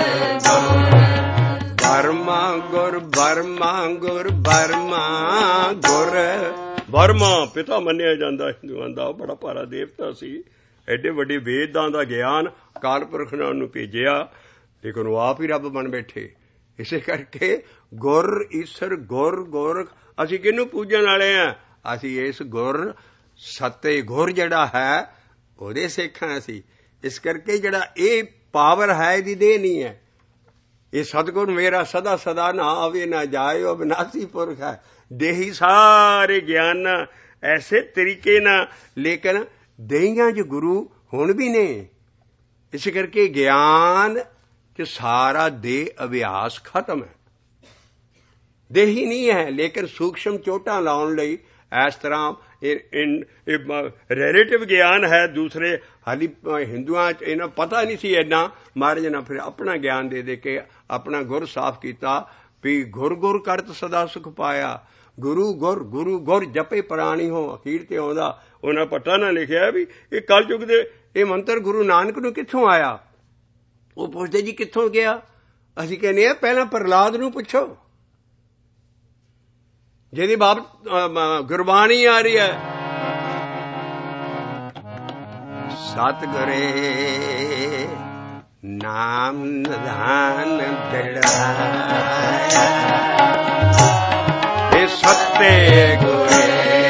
ਬਰਮਾ ਗੁਰ ਬਰਮਾ ਗੁਰ ਬਰਮਾ ਗੁਰ। ਬਰਮਾ ਪਿਤਾ ਮੰਨਿਆ ਜਾਂਦਾ ਹਿੰਦੂਆਂ ਦਾ, ਉਹ ਬੜਾ ਭਾਰਾ ਦੇਵਤਾ ਸੀ। ਐਡੇ ਵੱਡੇ ਵੇਦਾਂ ਦਾ ਗਿਆਨ ਅਕਾਲ ਪੁਰਖ ਨੇ ਉਹਨੂੰ ਭੇਜਿਆ, ਲੇਕਿਨ ਉਹ ਆਪ ਹੀ ਰੱਬ ਬਣ ਬੈਠੇ। ਇਸੇ ਕਰਕੇ ਗੁਰ ਈਸਰ ਗੁਰ ਗੋਰਖ। ਅਸੀਂ ਕਿਹਨੂੰ ਪੂਜਣ ਵਾਲੇ ਹਾਂ? ਅਸੀਂ ਇਸ ਗੁਰ ਸੱਤੇ ਗੁਰ ਜਿਹੜਾ ਹੈ ਉਹਦੇ ਸਿੱਖ ਹਾਂ ਅਸੀਂ। ਇਸ ਕਰਕੇ ਜਿਹੜਾ ਇਹ ਪਾਵਰ ਹੈ ਇਹਦੀ ਦੇਹ ਨਹੀਂ ਹੈ। ਇਹ ਸਤਿਗੁਰ ਮੇਰਾ ਸਦਾ ਸਦਾ ਨਾ ਆਵੇ ਨਾ ਜਾਏ, ਉਹ ਅਬਿਨਾਸੀ ਪੁਰਖ ਹੈ। ਦੇਹੀ ਸਾਰੇ ਗਿਆਨ ਐਸੇ ਤਰੀਕੇ ਨਾਲ, ਲੇਕਿਨ ਦੇਹੀਆਂ 'ਚ ਗੁਰੂ ਹੁਣ ਵੀ ਨੇ। ਇਸ ਕਰਕੇ ਗਿਆਨ 'ਚ ਸਾਰਾ ਦੇਹ ਅਭਿਆਸ ਖਤਮ ਹੈ, ਦੇਹੀ ਨਹੀਂ ਹੈ। ਲੇਕਿਨ ਸੂਖਸ਼ਮ ਚੋਟਾਂ ਲਾਉਣ ਲਈ ਇਸ ਤਰ੍ਹਾਂ ਰਿਲੇਟਿਵ ਗਿਆਨ ਹੈ। ਦੂਸਰੇ ਹਾਲੀ ਹਿੰਦੂਆਂ 'ਚ ਇਹਨਾਂ ਪਤਾ ਨਹੀਂ ਸੀ ਇੰਨਾ। ਮਹਾਰਾਜ ਨੇ ਫਿਰ ਆਪਣਾ ਗਿਆਨ ਦੇ ਕੇ ਆਪਣਾ ਗੁਰ ਸਾਫ਼ ਕੀਤਾ ਵੀ ਗੁਰ ਗੁਰ ਕਰਤ ਸਦਾ ਸੁਖ ਪਾਇਆ। ਗੁਰੂ ਗੁਰ ਗੁਰੂ ਗੁਰ ਜਪੇ ਪ੍ਰਾਣੀ ਹੋ। ਅਖੀਰ ਤੇ ਆਉਂਦਾ ਉਹਨਾਂ ਪੱਟਾ ਨਾ ਲਿਖਿਆ ਵੀ ਇਹ ਕਲਯੁਗ ਦੇ ਇਹ ਮੰਤਰ ਗੁਰੂ ਨਾਨਕ ਨੂੰ ਕਿੱਥੋਂ ਆਇਆ। ਉਹ ਪੁੱਛਦੇ ਜੀ ਕਿੱਥੋਂ ਗਿਆ? ਅਸੀਂ ਕਹਿੰਦੇ ਆ ਪਹਿਲਾਂ ਪ੍ਰਹਲਾਦ ਨੂੰ ਪੁੱਛੋ, ਜਿਹਦੀ ਬਾਪ ਗੁਰਬਾਣੀ ਆ ਰਹੀ ਹੈ, ਸਤਿਗੁਰੇ ਨਾਮ ਨਿਧਾਨ ਬਿੜਾਇਆ, ਇਹ ਸੱਤੇ ਗੁਰੇ।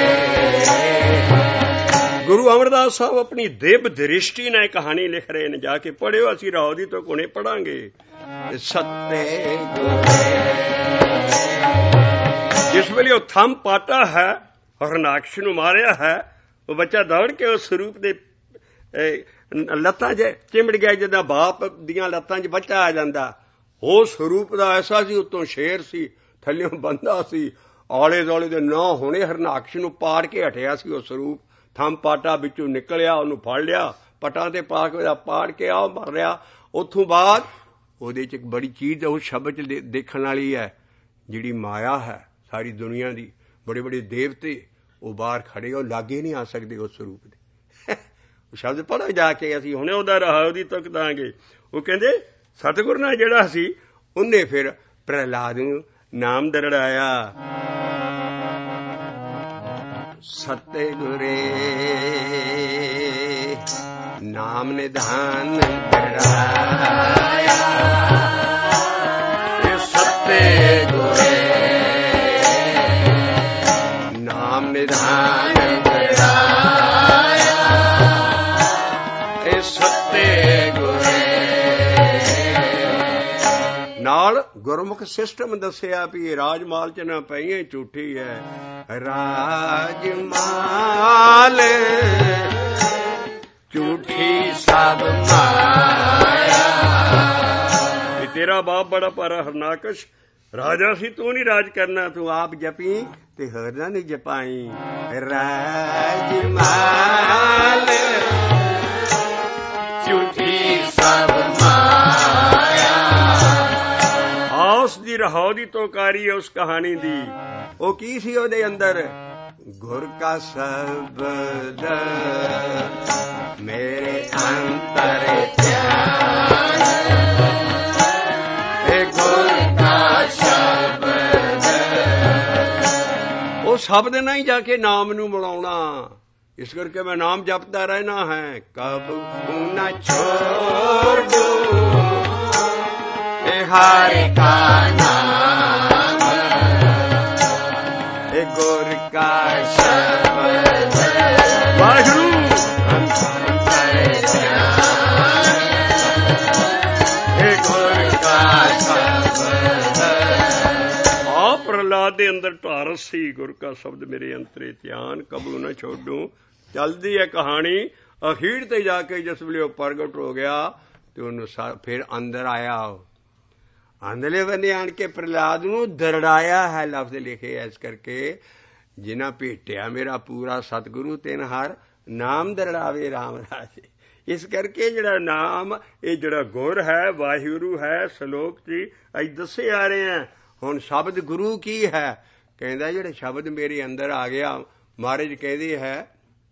ਗੁਰੂ ਅਮਰਦਾਸ ਸਾਹਿਬ ਆਪਣੀ ਦਿਵ ਦ੍ਰਿਸ਼ਟੀ ਨਾਲ ਕਹਾਣੀ ਲਿਖ ਰਹੇ ਨੇ, ਜਾ ਕੇ ਪੜ੍ਹਿਓ। ਅਸੀਂ ਰਾਉਦੀ ਤੋਂ ਕੋਨੇ ਪੜਾਂਗੇ। ਸੱਤੇ ਗੁਰੇ ਜਿਸ ਵੇਲੇ ਉਹ ਥੰਮ ਪਾਟਾ ਹੈ, ਹਰਨਾਕਸ਼ ਨੂੰ ਮਾਰਿਆ ਹੈ, ਉਹ ਬੱਚਾ ਦੌੜ ਕੇ ਉਸ ਸਰੂਪ ਦੇ ਲੱਤਾਂ 'ਚ ਚਿਮੜ ਗਿਆ। ਜਿੱਦਾਂ ਬਾਪ ਦੀਆਂ ਲੱਤਾਂ 'ਚ ਬੱਚਾ ਆ ਜਾਂਦਾ, ਉਹ ਸਰੂਪ ਦਾ ਐਸਾ ਸੀ। ਉੱਤੋਂ ਸ਼ੇਰ ਸੀ, ਥੱਲਿਓਂ ਬੰਦਾ ਸੀ, ਆਲੇ ਦੁਆਲੇ ਦੇ ਨਾ ਹੋਣੇ। ਹਰਨਾਕਸ਼ ਨੂੰ ਪਾੜ ਕੇ ਹਟਿਆ ਸੀ ਉਹ ਸਰੂਪ। ਥੰਮ ਪਾਟਾ ਵਿੱਚੋਂ ਨਿਕਲਿਆ, ਉਹਨੂੰ ਫੜ ਲਿਆ, ਪਟਾਂ ਤੇ ਪਾ ਕੇ ਪਾੜ ਕੇ ਆ ਮਰ ਰਿਹਾ। ਉੱਥੋਂ ਬਾਅਦ ਉਹਦੇ 'ਚ ਇੱਕ ਬੜੀ ਚੀਜ਼ ਉਸ ਸ਼ਬਦ 'ਚ ਦੇਖਣ ਵਾਲੀ ਹੈ, ਜਿਹੜੀ ਮਾਇਆ ਹੈ ਸਾਰੀ ਦੁਨੀਆ ਦੀ। ਬੜੇ ਬੜੇ ਦੇਵਤੇ ਉਹ ਬਾਹਰ ਖੜੇ, ਉਹ ਲਾਗੇ ਨਹੀਂ ਆ ਸਕਦੇ ਉਸ ਸਰੂਪ ਦੇ। ਉਹ ਸ਼ਬਦ ਪੜ੍ਹੋ ਜਾ ਕੇ, ਅਸੀਂ ਹੁਣੇ ਉਹਦਾ ਰਹਾ ਉਹਦੀ ਤੁਕ ਦਾਂਗੇ। ਉਹ ਕਹਿੰਦੇ ਸਤਿਗੁਰ ਨਾਲ ਜਿਹੜਾ ਸੀ ਉਹਨੇ ਫਿਰ ਪ੍ਰਹਲਾਦ ਨੂੰ ਨਾਮ ਦਰੜਾਇਆ। ਸਤੇ ਗੁਰੇ ਨਾਮ ਨਿਧਾਨ ਦਰੜਾਇਆ, ਸਤੇ ਗੁਰੇ ਨਾਮ ਨਿਧਾਨ ਦਰੜਾਇਆ, ਇਹ ਸਤੇ ਗੁਰੇ। ਨਾਲ ਗੁਰਮੁਖ ਸਿਸਟਮ ਦੱਸਿਆ ਵੀ ਇਹ ਰਾਜਮਾਲ 'ਚ ਨਾ ਪਈਏ ਝੂਠੀ ਹੈ। ਰਾਜਮਾਲ ਝੂਠੀ ਸਭ ਮਾਇਆ। ਇਹ ਤੇਰਾ ਬਾਪ ਬੜਾ ਭਾਰਾ ਹਰਨਾਕਸ਼ ਰਾਜਾ ਸੀ, ਤੂੰ ਨਹੀਂ ਰਾਜ ਕਰਨਾ, ਤੂੰ ਆਪ ਜਪੀ ਤੇ ਹੋਰਨਾਂ ਨਹੀਂ ਜਪਾਈ। ਰਾਜਮਾਲ ਝੂਠੀ ਸਭ ਮਾਇਆ। ਆਸ ਦੀ ਰਹਾਉ ਦੀ ਤੋਕਾਰੀ ਉਸ ਕਹਾਣੀ ਦੀ। ਉਹ ਕੀ ਸੀ ਉਹਦੇ ਅੰਦਰ? ਗੁਰ ਕਾ ਸ਼ਬਦ ਮੇਰੇ ਅੰਤਰ ਧਿਆਨ, ਇਹ ਗੁਰ ਕਾ ਸ਼ਬਦ। ਉਹ ਸ਼ਬਦ ਨਾਲ ਹੀ ਜਾ ਕੇ ਨਾਮ ਨੂੰ ਮਿਲਾਉਣਾ। ਇਸ ਕਰਕੇ ਮੈਂ ਨਾਮ ਜਪਦਾ ਰਹਿਣਾ ਹੈ। ਕਬ ਨਾ ਛੋੜ ਦੂੰ ਇਹ ਹਰਿ ਕਾ ਨਾਮ, ਇਹ ਗੁਰ ਕਾ ਸ਼ਬਦ। ਵਾਹਿਗੁਰੂ ਅੰਤਰ ਧਿਆਨ, ਇਹ ਗੁਰ ਪ੍ਰਹਲਾਦ ਦੇ ਅੰਦਰ ਢਾਰਸ ਸੀ, ਗੁਰ ਕਾ ਸ਼ਬਦ ਮੇਰੇ ਅੰਤਰੇ ਧਿਆਨ, ਕਬੂ ਨਾ ਛੋਡੂ। ਚੱਲਦੀ ਹੈ ਕਹਾਣੀ, ਅਖੀਰ ਤੇ ਜਾ ਕੇ ਜਿਸ ਵੇਲੇ ਉਹ ਪ੍ਰਗਟ ਹੋ ਗਿਆ ਤੇ ਉਹਨੂੰ ਫਿਰ ਅੰਦਰ ਆਇਆ। ਅੰਦਰਲੇ ਬੰਨੇ ਆਣ ਕੇ ਪ੍ਰਹਲਾਦ ਨੂੰ ਦਰੜਾਇਆ ਹੈ, ਲਫ਼ਜ਼ ਲਿਖੇ ਇਸ ਕਰਕੇ, ਜਿਨ੍ਹਾਂ ਭੇਟਿਆ ਮੇਰਾ ਪੂਰਾ ਸਤਿਗੁਰੂ ਤਿਨ ਹਰ ਨਾਮ ਦਰੜਾਵੇ ਰਾਮ ਰਾਜੇ। ਇਸ ਕਰਕੇ ਜਿਹੜਾ ਨਾਮ, ਇਹ ਜਿਹੜਾ ਗੁਰ ਹੈ, ਵਾਹਿਗੁਰੂ ਹੈ, ਸ਼ਲੋਕ 'ਚ ਅਸੀਂ ਦੱਸੇ ਆ ਰਹੇ ਹਾਂ। ਹੁਣ ਸ਼ਬਦ ਗੁਰੂ ਕੀ ਹੈ? ਕਹਿੰਦਾ ਜਿਹੜਾ ਸ਼ਬਦ ਮੇਰੇ ਅੰਦਰ ਆ ਗਿਆ, ਮਹਾਰਾਜ ਕਹਿੰਦੇ ਹੈ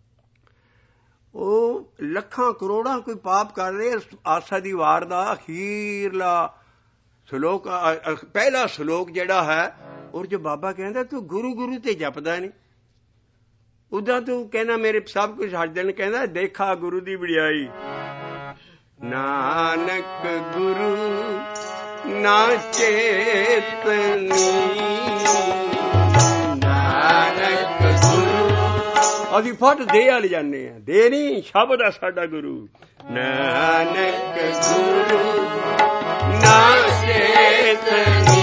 ਉਹ ਲੱਖਾਂ ਕਰੋੜਾਂ ਕੋਈ ਪਾਪ ਕਰ ਰਹੇ। ਆਸਾ ਦੀ ਵਾਰ ਦਾ ਅਖੀਰਲਾ ਸ਼ਲੋਕ, ਪਹਿਲਾ ਸ਼ਲੋਕ ਜਿਹੜਾ ਹੈ, ਔਰ ਜੋ ਬਾਬਾ ਕਹਿੰਦਾ ਤੂੰ ਗੁਰੂ ਗੁਰੂ ਤੇ ਜਪਦਾ ਨਹੀਂ, ਉਦਾਂ ਤੂੰ ਕਹਿੰਦਾ ਮੇਰੇ ਸਭ ਕੁਝ ਛੱਡ ਦੇਣ। ਕਹਿੰਦਾ ਦੇਖਾ ਗੁਰੂ ਦੀ ਵਡਿਆਈ, ਨਾਨਕ ਗੁਰੂ ਨਾ ਚੇਤਨੀ, ਨਾਨਕ ਗੁਰੂ। ਅਸੀਂ ਫਟ ਦੇ ਵਾਲ ਜਾਂਦੇ ਹਾਂ, ਦੇ ਨਹੀਂ, ਸ਼ਬਦ ਆ ਸਾਡਾ ਗੁਰੂ। ਨਾਨਕ ਗੁਰੂ ਨਾ ਚੇਤਨੀ,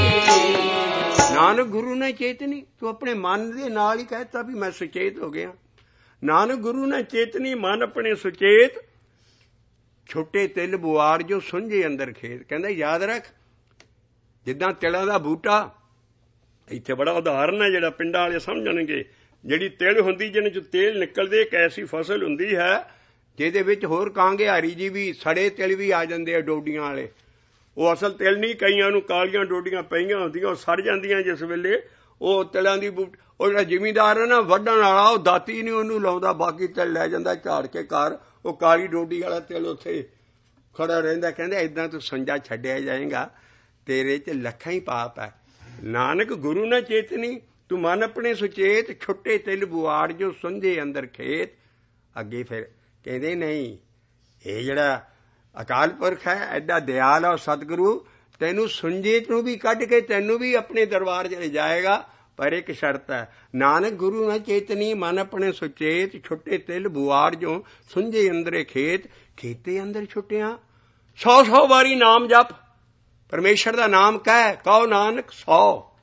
ਨਾਨਕ ਗੁਰੂ ਨੇ ਚੇਤਨੀ। ਤੂੰ ਆਪਣੇ ਮਨ ਦੇ ਨਾਲ ਹੀ ਕਹਿਤਾ ਵੀ ਮੈਂ ਸੁਚੇਤ ਹੋ ਗਿਆ। ਨਾਨਕ ਗੁਰੂ ਨੇ ਚੇਤਨੀ, ਮਨ ਆਪਣੇ ਸੁਚੇਤ। ਛੋਟੇ ਤਿਲ ਬੁਆਰ ਜੋ ਸੁੰਝੇ ਅੰਦਰ ਖੇਤ। ਕਹਿੰਦਾ ਯਾਦ ਰੱਖ, ਜਿੱਦਾਂ ਤਿਲਾਂ ਦਾ ਬੂਟਾ, ਇੱਥੇ ਬੜਾ ਉਦਾਹਰਨ ਹੈ ਜਿਹੜਾ ਪਿੰਡਾਂ ਵਾਲੇ ਸਮਝਣਗੇ। ਜਿਹੜੀ ਤਿਲ ਹੁੰਦੀ, ਜਿਹਨੇ ਚ ਤੇਲ ਨਿਕਲਦੇ, ਇੱਕ ਐਸੀ ਫਸਲ ਹੁੰਦੀ ਹੈ ਜਿਹਦੇ ਵਿੱਚ ਹੋਰ ਕਾਂਗਿਆਰੀ ਜੀ ਵੀ, ਸੜੇ ਤਿਲ ਵੀ ਆ ਜਾਂਦੇ ਆ, ਡੋਡੀਆਂ ਵਾਲੇ। ਉਹ ਅਸਲ ਤਿਲ ਨਹੀਂ, ਕਈਆਂ ਨੂੰ ਕਾਲੀਆਂ ਡੋਡੀਆਂ ਪਈਆਂ ਹੁੰਦੀਆਂ, ਉਹ ਸੜ ਜਾਂਦੀਆਂ ਜਿਸ ਵੇਲੇ। ਉਹ ਤਿਲਾਂ ਦੀ ਉਹ ਜਿਹੜਾ ਜ਼ਿਮੀਂਦਾਰ ਹੈ ਨਾ, ਵੱਢਣ ਵਾਲਾ, ਉਹ ਦਾਤੀ ਨਹੀਂ ਉਹਨੂੰ ਲਾਉਂਦਾ, ਬਾਕੀ ਤਿਲ ਲੈ ਜਾਂਦਾ ਝਾੜ ਕੇ ਘਰ। ਉਹ ਕਾਲੀ ਡੋਡੀ ਵਾਲਾ ਤਿਲ ਉੱਥੇ ਖੜਾ ਰਹਿੰਦਾ। ਕਹਿੰਦਾ ਏਦਾਂ ਤੂੰ ਸੰਜਾ ਛੱਡਿਆ ਜਾਏਗਾ, ਤੇਰੇ 'ਚ ਲੱਖਾਂ ਹੀ ਪਾਪ ਹੈ। ਨਾਨਕ ਗੁਰੂ ਨਾ ਚੇਤਨੀ, ਤੂੰ ਮਨ ਆਪਣੇ ਸੁਚੇਤ। ਛੋਟੇ ਤਿਲ ਬੁਆੜ ਜੋ ਸੁੰਝੇ ਅੰਦਰ ਖੇਤ। ਅੱਗੇ ਫਿਰ ਕਹਿੰਦੇ ਨਹੀਂ, ਇਹ ਜਿਹੜਾ ਅਕਾਲ ਪੁਰਖ ਹੈ, ਐਡਾ ਦਿਆਲ ਆ ਸਤਿਗੁਰੂ, ਤੈਨੂੰ ਸੁੰਝੇ ਨੂੰ ਵੀ ਕੱਢ ਕੇ ਤੈਨੂੰ ਵੀ ਆਪਣੇ ਦਰਬਾਰ 'ਚ ਲੈ ਜਾਏਗਾ। ਪਰ ਇੱਕ ਸ਼ਰਤ ਹੈ, ਨਾਨਕ ਗੁਰੂ ਨਾ ਚੇਤਨੀ, ਮਨ ਆਪਣੇ ਸੁਚੇਤ। ਛੋਟੇ ਤਿਲ ਬੁਆਰ ਜੋ ਸੁੰਝੇ ਅੰਦਰੇ ਖੇਤ, ਖੇਤੇ ਅੰਦਰ ਛੁੱਟਿਆ। 100 ਵਾਰੀ ਨਾਮ ਜਪ, ਪਰਮੇਸ਼ਰ ਦਾ ਨਾਮ ਕਹਿ, ਕਹੋ ਨਾਨਕ 100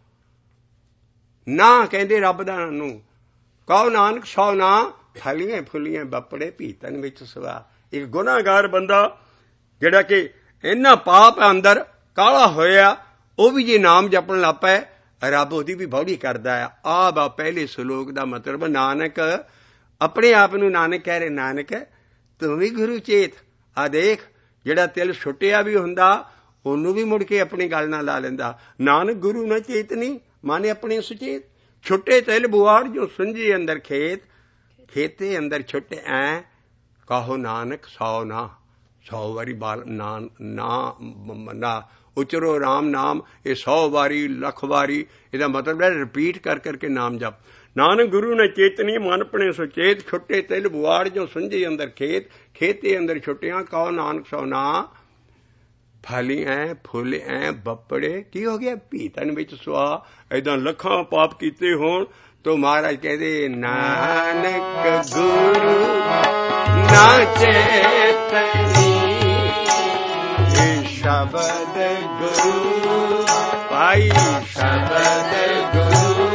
ਨਾ, ਕਹਿੰਦੇ ਰੱਬ ਦਾ ਨੂੰ ਕਹੋ ਨਾਨਕ 100 ਨਾ, ਫਲੀਆਂ ਫੁੱਲੀਆਂ ਬੱਪੜੇ ਭੀਤਨ ਵਿੱਚ ਸਵਾ। ਇੱਕ ਗੁਨਾਹਗਾਰ ਬੰਦਾ ਜਿਹੜਾ ਕਿ ਇੰਨਾ ਪਾਪ ਅੰਦਰ ਕਾਲਾ ਹੋਇਆ, ਉਹ ਵੀ ਜੇ ਨਾਮ ਜਪਣ ਲੱਗ ਪਏ, ਰੱਬ ਉਹਦੀ ਵੀ ਬੌੜੀ ਕਰਦਾ ਆ। ਆਹ ਵਾ ਪਹਿਲੇ ਸ਼ਲੋਕ ਦਾ ਮਤਲਬ। ਨਾਨਕ ਆਪਣੇ ਆਪ ਨੂੰ ਨਾਨਕ ਕਹਿ ਰਹੇ, ਨਾਨਕ ਤੂੰ ਵੀ ਗੁਰੂ ਚੇਤ। ਆ ਦੇਖ, ਜਿਹੜਾ ਤਿਲ ਛੁੱਟਿਆ ਵੀ ਹੁੰਦਾ, ਉਹਨੂੰ ਵੀ ਮੁੜ ਕੇ ਆਪਣੀ ਗੱਲ ਨਾਲ ਲਾ ਲੈਂਦਾ। ਨਾਨਕ ਗੁਰੂ ਨਾ ਚੇਤਨੀ, ਮਾਨੇ ਆਪਣੇ ਸੁਚੇਤ। ਛੁੱਟੇ ਤਿਲ ਬੁਆੜ ਜੋ ਸੁੰਝੇ ਅੰਦਰ ਖੇਤ, ਖੇਤੇ ਅੰਦਰ ਛੁੱਟੇ ਐ, ਕਹੋ ਨਾਨਕ 100 ਨਾ। 100 ਵਾਰੀ ਨਾ ਉਚਰੋ ਰਾਮ ਨਾਮ। ਇਹ 100 ਵਾਰੀ, ਲੱਖ ਵਾਰੀ, ਇਹਦਾ ਮਤਲਬ ਹੈ ਰਿਪੀਟ ਕਰ ਕਰਕੇ ਨਾਮ ਜਪ। ਨਾਨਕ ਗੁਰੂ ਨੇ ਚੇਤਨੀ, ਮਨ ਆਪਣੇ ਸੁਚੇਤ। ਛੁੱਟੇ ਤਿਲ ਬੁਆੜ ਜੋ ਸੁੰਝੇ ਅੰਦਰ ਖੇਤ, ਖੇਤੇ ਅੰਦਰ ਛੁੱਟਿਆ, ਕਹੋ ਨਾਨਕ 100 ਨਾ। ਫਲੀ ਐ ਫੁੱਲ ਐ ਬੱਪੜੇ, ਕੀ ਹੋ ਗਿਆ? ਭੀਤਨ ਵਿੱਚ ਸੁਆ। ਏਦਾਂ ਲੱਖਾਂ ਪਾਪ ਕੀਤੇ ਹੋਣ ਤੋ ਮਹਾਰਾਜ ਕਹਿੰਦੇ ਨਾਨਕ ਗੁਰੂ ਨਾ ਚੇਤਨੀ, ਸ਼ਬਦ ਗੁਰੂ ਭਾਈ, ਸ਼ਬਦ ਗੁਰੂ,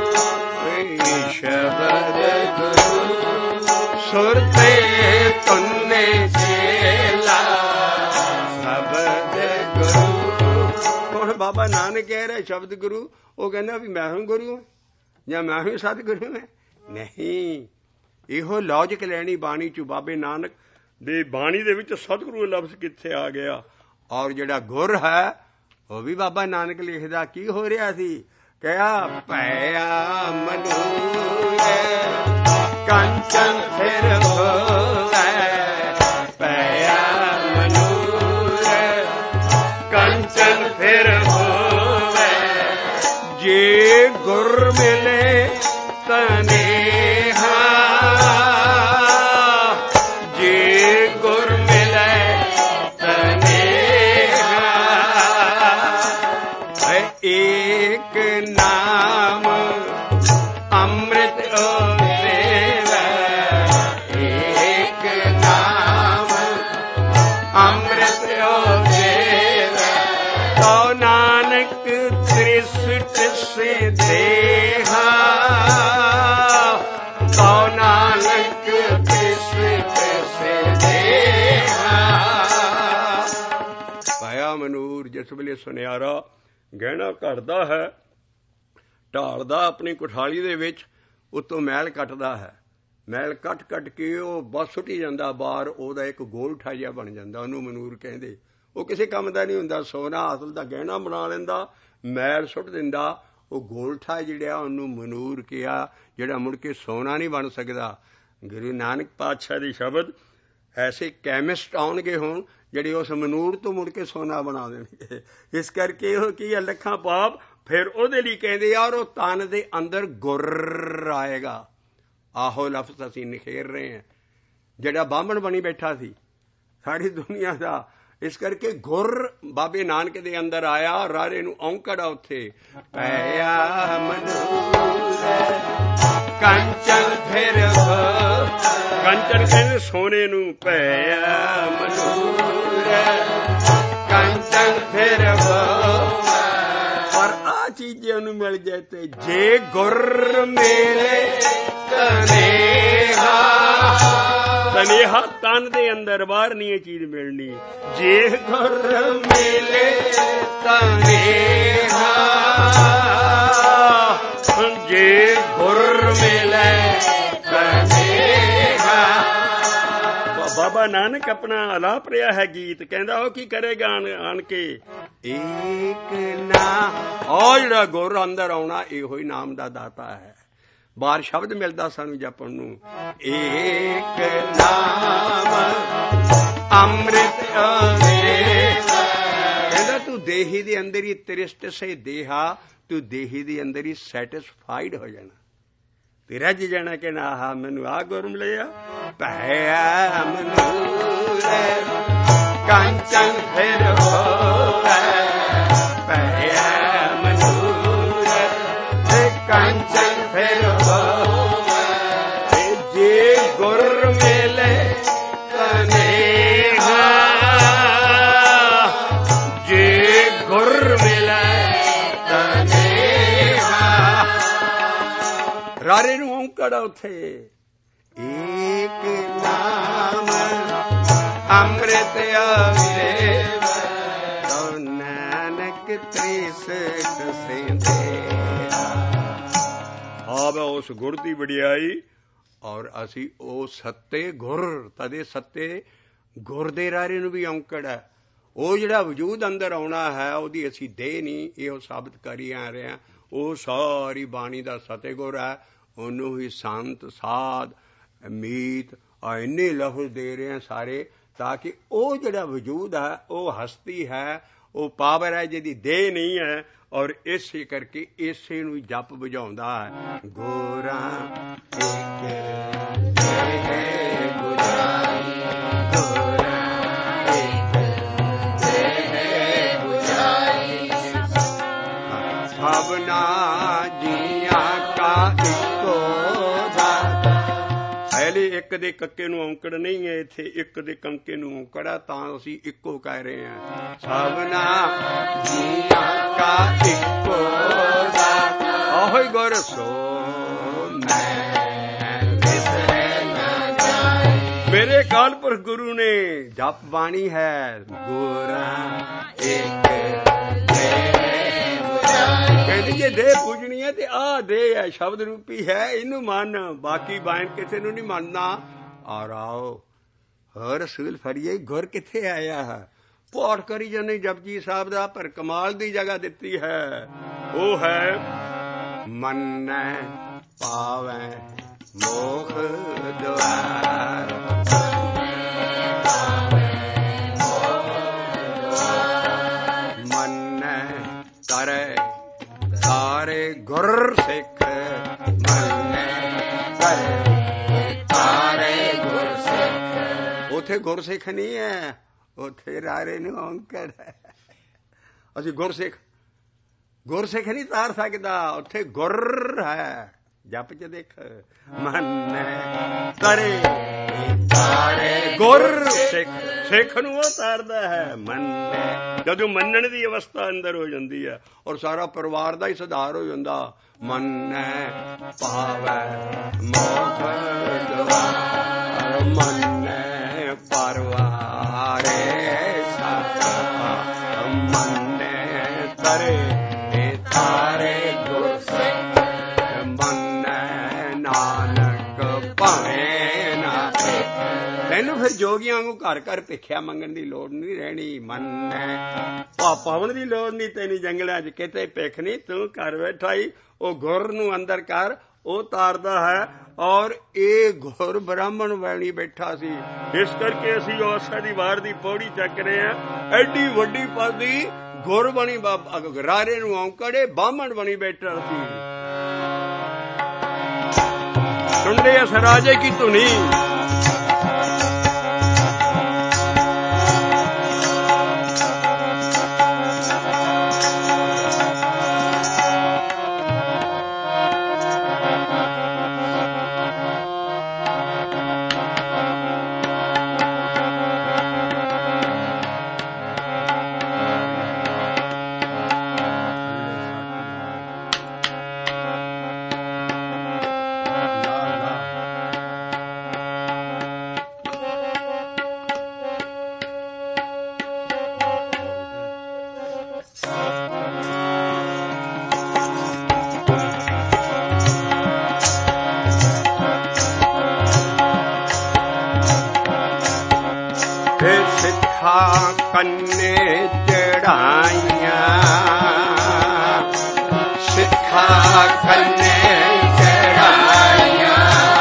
ਸ਼ਬਦ ਗੁਰੂ, ਸੁਰਤੇ ਤੁਨੇ ਚੇਲਾ, ਸ਼ਬਦ ਗੁਰੂ। ਹੁਣ ਬਾਬਾ ਨਾਨਕ ਕਹਿ ਰਿਹਾ ਸ਼ਬਦ ਗੁਰੂ, ਉਹ ਕਹਿੰਦਾ ਵੀ ਮੈਂ ਹੂੰ ਗੁਰੂ ਜਾਂ ਮੈਂ ਹੂੰ ਸਤਿਗੁਰੂ ਹੈ? ਨਹੀਂ, ਇਹੋ ਲੌਜਿਕ ਲੈਣੀ ਬਾਣੀ 'ਚ। ਬਾਬੇ ਨਾਨਕ ਦੀ ਬਾਣੀ ਦੇ ਵਿੱਚ ਸਤਿਗੁਰੂ ਲਫ਼ਜ਼ ਕਿੱਥੇ ਆ ਗਿਆ? ਔਰ ਜਿਹੜਾ ਗੁਰ ਹੈ ਉਹ ਵੀ ਬਾਬਾ ਨਾਨਕ ਲਿਖਦਾ। ਕੀ ਹੋ ਰਿਹਾ ਸੀ? ਕਿਹਾ ਭਇਆ ਮਨੂਰੇ ਕੰਚਨ ਫਿਰ ਹੋਵੇ, ਭਇਆ ਮਨੂਰੇ ਕੰਚਨ ਫਿਰ ਹੋਵੇ, ਜੇ ਗੁਰ ਮਿਲੇ ਤਨੇਹਾ, ਜੇ ਗੁਰ ਮਿਲੇ ਤਨੇਹਾ, ਏਕ ਨਾਮ ਅੰਮ੍ਰਿਤ ਦੇਵੈ, ਏਕ ਨਾਮ ਅੰਮ੍ਰਿਤ ਦੇਵੈ, ਤੋ ਨਾਨਕ ਤ੍ਰਿਸਟ ਸੇ ਦੇਹਾ ਕਉ ਨਾਨਕ ਤ੍ਰਿਸਟ ਸੇ ਦੇਹਾ। ਪਾਇਆ ਮਨੂਰ ਜਿਸ ਵੇਲੇ ਸੁਨਿਆਰਾ ਗਹਿਣਾ ਘੜਦਾ ਹੈ, ਢਾਲਦਾ ਆਪਣੀ ਕੁਠਾਲੀ ਦੇ ਵਿੱਚ, ਉੱਤੋਂ ਮੈਲ ਕੱਟਦਾ ਹੈ, ਮੈਲ ਕੱਟ ਕੱਟ ਕੇ ਉਹ ਬਸ ਸੁੱਟੀ ਜਾਂਦਾ ਬਾਹਰ, ਉਹਦਾ ਇੱਕ ਗੋਲਠਾ ਜਿਹਾ ਬਣ ਜਾਂਦਾ, ਉਹਨੂੰ ਮਨੂਰ ਕਹਿੰਦੇ। ਉਹ ਕਿਸੇ ਕੰਮ ਦਾ ਨਹੀਂ ਹੁੰਦਾ, ਸੋਨਾ ਅਸਲ ਦਾ ਗਹਿਣਾ ਬਣਾ ਲੈਂਦਾ, ਮੈਲ ਸੁੱਟ ਦਿੰਦਾ, ਉਹ ਗੋਲਠਾ ਜਿਹੜਾ ਉਹਨੂੰ ਮਨੂਰ ਕਿਹਾ, ਜਿਹੜਾ ਮੁੜ ਕੇ ਸੋਨਾ ਨਹੀਂ ਬਣ ਸਕਦਾ। ਗੁਰੂ ਨਾਨਕ ਪਾਤਸ਼ਾਹ ਦੇ ਸ਼ਬਦ ਐਸੇ ਕੈਮਿਸਟ ਆਉਣਗੇ ਹੁਣ ਜਿਹੜੇ ਉਸ ਮਨੂਰ ਤੋਂ ਮੁੜ ਕੇ ਸੋਨਾ ਬਣਾ ਦੇਣਗੇ। ਇਸ ਕਰਕੇ ਉਹ ਕੀ ਹੈ, ਲੱਖਾਂ ਪਾਪ ਫਿਰ ਉਹਦੇ ਲਈ ਕਹਿੰਦੇ ਯਾਰ ਉਹ ਤਨ ਦੇ ਅੰਦਰ ਗੁਰ ਆਏਗਾ। ਆਹੋ ਲਫ਼ਜ਼ ਅਸੀਂ ਨਿਖੇਰ ਰਹੇ ਹਾਂ, ਜਿਹੜਾ ਬਾਹਮਣ ਬਣੀ ਬੈਠਾ ਸੀ ਸਾਰੀ ਦੁਨੀਆ ਦਾ। ਇਸ ਕਰਕੇ ਗੁਰ ਬਾਬੇ ਨਾਨਕ ਦੇ ਅੰਦਰ ਆਇਆ, ਰਾਰੇ ਨੂੰ ਔਂਕੜਾ ਉੱਥੇ ਪਿਆ ਮਨੂਰ ਕੰਚਨ ਫਿਰ ਕੰਚਨ ਕਹਿੰਦੇ ਸੋਨੇ ਨੂੰ, ਪਿਆ ਮਨੂਰ ਕੰਚਨ ਫਿਰ ਪਰ ਆ ਚੀਜ਼ ਉਹਨੂੰ ਮਿਲ ਜਾਏ ਤੇ ਜੇ ਗੁਰ ਮੇਲੇ ਤਨੇਹਾ, ਤਨੇਹਾ ਤਨ ਦੇ ਅੰਦਰ, ਬਾਹਰ ਨਹੀਂ ਇਹ ਚੀਜ਼ ਮਿਲਣੀ। ਜੇ ਗੁਰ ਮੇਲੇ ਤਨੇਹਾ, ਜੇ ਗੁਰ ਮੇਲੇ ਤਨੇਹਾ। ਬਾਬਾ ਨਾਨਕ ਆਪਣਾ ਆਲਾਪ ਰਿਹਾ ਹੈ ਗੀਤ, ਕਹਿੰਦਾ ਉਹ ਕੀ ਕਰੇਗਾ ਆਣ ਕੇ, ਏਕ ਨਾ, ਉਹ ਜਿਹੜਾ ਗੁਰ ਅੰਦਰ ਆਉਣਾ ਇਹੋ ਹੀ ਨਾਮ ਦਾ ਦਾਤਾ ਹੈ। ਬਾਹਰ ਸ਼ਬਦ ਮਿਲਦਾ ਸਾਨੂੰ ਜਪਣ ਨੂੰ, ਏਕ ਨਾਮ ਅੰਮ੍ਰਿਤ ਕਹਿੰਦਾ ਤੂੰ ਦੇਹੀ ਦੇ ਅੰਦਰ ਹੀ ਤ੍ਰਿਸ਼ਟ ਸੇ ਦੇਹਾ, ਤੂੰ ਦੇਹੀ ਦੇ ਅੰਦਰ ਹੀ ਸੈਟਿਸਫਾਈਡ ਹੋ ਜਾਣਾ ਤੇ ਰੱਜ ਜਾਣਾ ਕਿ ਨਾ ਆਹ ਮੈਨੂੰ ਆਹ ਗੁਰ ਮਿਲਿਆ। ਭਇਆ ਮਨੂਰ ਕੰਚਨ ਫਿਰ ਹੋਵੇ, ਭਇਆ ਮਨੂਰ ਕੰਚਨ ਫਿਰ ਹੋਵੇ, ਜੇ ਗੁਰ ਮਿਲੇ ਤਨੇਹਾ, ਜੇ ਗੁਰ ਮਿਲੇ ਤਨੇਹਾ। ਰਾਰੇ ਨੂੰ ਔਂਕੜਾ ਉੱਥੇ, ਏਕ ਨਾਮ ਅੰਮ੍ਰਿਤ ਆਵੇ, ਕਉ ਨਾਨਕ ਤ੍ਰਿਸਟ ਸੇ ਦੇਹਾ। ਆਵੇ ਉਸ ਗੁਰ ਦੀ ਵਡਿਆਈ, ਔਰ ਅਸੀਂ ਉਹ ਸੱਤੇ ਗੁਰ, ਤਦੇ ਸੱਤੇ ਗੁਰ ਦੇ ਰਾਰੇ ਨੂੰ ਵੀ ਔਂਕੜ ਹੈ। ਉਹ ਜਿਹੜਾ ਵਜੂਦ ਅੰਦਰ ਆਉਣਾ ਹੈ ਉਹਦੀ ਅਸੀਂ ਦੇਹ ਨਹੀਂ, ਇਹੋ ਸਾਬਤ ਕਰੀ ਆ ਰਹੇ ਹਾਂ। ਉਹ ਸਾਰੀ ਬਾਣੀ ਦਾ ਸਤੇ ਗੁਰ ਹੈ, ਉਹਨੂੰ ਹੀ ਸੰਤ ਸਾਧ ਮੀਤ ਇੰਨੇ ਲਫ਼ਜ਼ ਦੇ ਰਹੇ ਹਾਂ ਸਾਰੇ, ਤਾਂ ਕਿ ਉਹ ਜਿਹੜਾ ਵਜੂਦ ਹੈ, ਉਹ ਹਸਤੀ ਹੈ, ਉਹ ਪਾਵਰ ਹੈ ਜਿਹਦੀ ਦੇਹ ਨਹੀਂ ਹੈ। ਔਰ ਇਸੇ ਕਰਕੇ ਇਸੇ ਨੂੰ ਜਪ ਬੁਝਾਉਂਦਾ ਹੈ, ਗੋਰਾ ਇੱਕ ਹੈ ਗੁਜਾਰੀ, ਗੋਰਾ ਇੱਕ ਹੈ ਗੁਜਾਰੀ, ਸਭਨਾ ਜੀਆਂ ਕਾ ਇੱਕੋ ਦਾਤਾ। ਪਹਿਲੇ ਇੱਕ ਦੇ ਕੱਕੇ ਨੂੰ ਔਂਕੜ ਨਹੀਂ ਹੈ ਇੱਥੇ, ਇੱਕ ਦੇ ਕੰਕੇ ਨੂੰ ਔਂਕੜਾ, ਤਾਂ ਅਸੀਂ ਇੱਕੋ ਕਹਿ ਰਹੇ ਹਾਂ। ਸਭਨਾ ਜੀਆਂ ਕਾ ਇੱਕੋ ਦਾਤਾ, ਆਹੋ ਹੀ ਗੁਰ ਸੋ ਮੈਂ ਵਿਸਰੈ ਨਾ ਜਾਏ। ਮੇਰੇ ਅਕਾਲ ਪੁਰਖ ਗੁਰੂ ਨੇ ਜਪ ਬਾਣੀ ਹੈ, ਗੋਰਾ ਇੱਕ ਕਹਿੰਦੀ ਜੇ ਦੇਹ ਪੂਜਣੀ ਹੈ ਤੇ ਆਹ ਦੇਹ ਹੈ, ਸ਼ਬਦ ਰੂਪੀ ਹੈ, ਇਹਨੂੰ ਮੰਨ, ਬਾਕੀ ਬਾਣ ਕਿਸੇ ਨੂੰ ਨਹੀਂ ਮੰਨਣਾ। ਔਰ ਆਓ ਹਰ ਰਸੂਲ ਫਰੀਏ, ਗੁਰ ਕਿੱਥੇ ਆਇਆ ਹੈ, ਪਾਠ ਕਰੀ ਜਾਂਦੇ ਜਪਜੀ ਸਾਹਿਬ ਦਾ, ਪਰ ਕਮਾਲ ਦੀ ਜਗ੍ਹਾ ਦਿੱਤੀ ਹੈ। ਉਹ ਹੈ ਮੰਨੈ ਪਾਵੈ ਮੋਖ ਦੁਆਰ, ਮੰਨੈ ਤਰੈ ਸਾਰੇ ਗੁਰ ਸਿੱਖ, ਮੰਨੈ ਤਰੈ ਸਾਰੇ ਗੁਰ ਸਿੱਖ। ਉੱਥੇ ਗੁਰ ਸਿੱਖ ਨਹੀਂ ਹੈ, ਉੱਥੇ ਰਾਰੇ ਨੂੰ ਔਂਕੜ ਹੈ। ਅਸੀਂ ਗੁਰ ਸਿੱਖ ਨਹੀਂ ਤਾਰ ਸਕਦਾ, ਉੱਥੇ ਗੁਰ ਹੈ, ਜਪ ਚ ਦੇਖ ਮੰਨੈ ਤਰੇ ਤਾਰੇ ਗੁਰ ਸਿੱਖ ਨੂੰ ਉਹ ਤਾਰਦਾ ਹੈ ਮੰਨੈ। ਜਦੋਂ ਮੰਨਣ ਦੀ ਅਵਸਥਾ ਅੰਦਰ ਹੋ ਜਾਂਦੀ ਹੈ ਔਰ ਸਾਰਾ ਪਰਿਵਾਰ ਦਾ ਹੀ ਸੁਧਾਰ ਹੋ ਜਾਂਦਾ। ਮੰਨੈ ਪਾਵੈ ਮੋਖ ਦੁਆਰ ਮੰਨੈ ਪਰਵਾਰੇ ਸਾਥ ਮੰਨੈ ਤਰੇ ਤਾਰੇ ਗੁਰ ਸਿੱਖ ਮੰਨੈ ਨਾਨਕ ਭਾਵੇਂ ਨਾ। ਤੈਨੂੰ ਫਿਰ ਜੋਗੀਆਂ ਵਾਂਗੂ ਘਰ ਘਰ ਭਿੱਖਿਆ ਮੰਗਣ ਦੀ ਲੋੜ ਨਹੀਂ ਰਹਿਣੀ। ਮੰਨੈ ਪਾਵਨ ਦੀ ਲੋੜ ਨਹੀਂ ਤੈਨੂੰ ਜੰਗਲਾਂ 'ਚ ਕਿਤੇ ਭਿੱਖ ਨਹੀਂ। ਤੂੰ ਘਰ ਬੈਠਾ ਹੀ ਉਹ ਗੁਰ ਨੂੰ ਅੰਦਰ ਕਰ, ਉਹ ਤਾਰਦਾ ਹੈ। ਔਰ ਇਹ ਗੁਰ ਬ੍ਰਾਹਮਣ ਬਣੀ ਬੈਠਾ ਸੀ। ਇਸ ਕਰਕੇ ਅਸੀਂ ਆਸਾ ਦੀ ਵਾਰ ਦੀ ਪੌੜੀ ਚੱਕ ਰਹੇ ਹਾਂ। ਐਡੀ ਵੱਡੀ ਪਦਵੀ ਗੁਰ ਬਣੀ ਰਾਰੇ ਨੂੰ ਔਂਕੜੇ ਬਾਹਮਣ ਬਣੀ ਬੈਠਾ ਸੀ। ਸੁਣਦੇ ਅਸ ਰਾਜੇ ਕੀ ਧੁਨੀ ਕੰਨੇ ਚੜਾਈਆਂ ਸਿੱਖਾਂ ਕੰਨੇ ਚੜਾਈਆਂ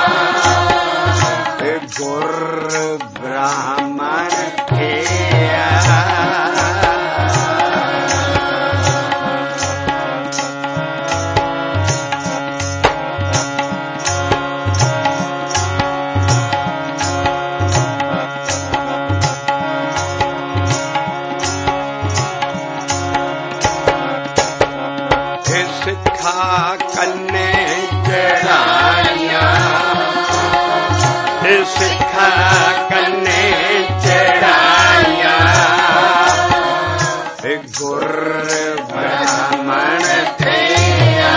ਗੁਰ ਬ੍ਰਾਹਮਣ ਥਿਆ। ਕੰਨੇ ਚੜਾਈਆਂ ਸਿੱਖਾਂ ਕੰਨੇ ਚੜਾਈਆਂ ਗੁਰ ਬ੍ਰਾਹਮਣ ਥਿਆ।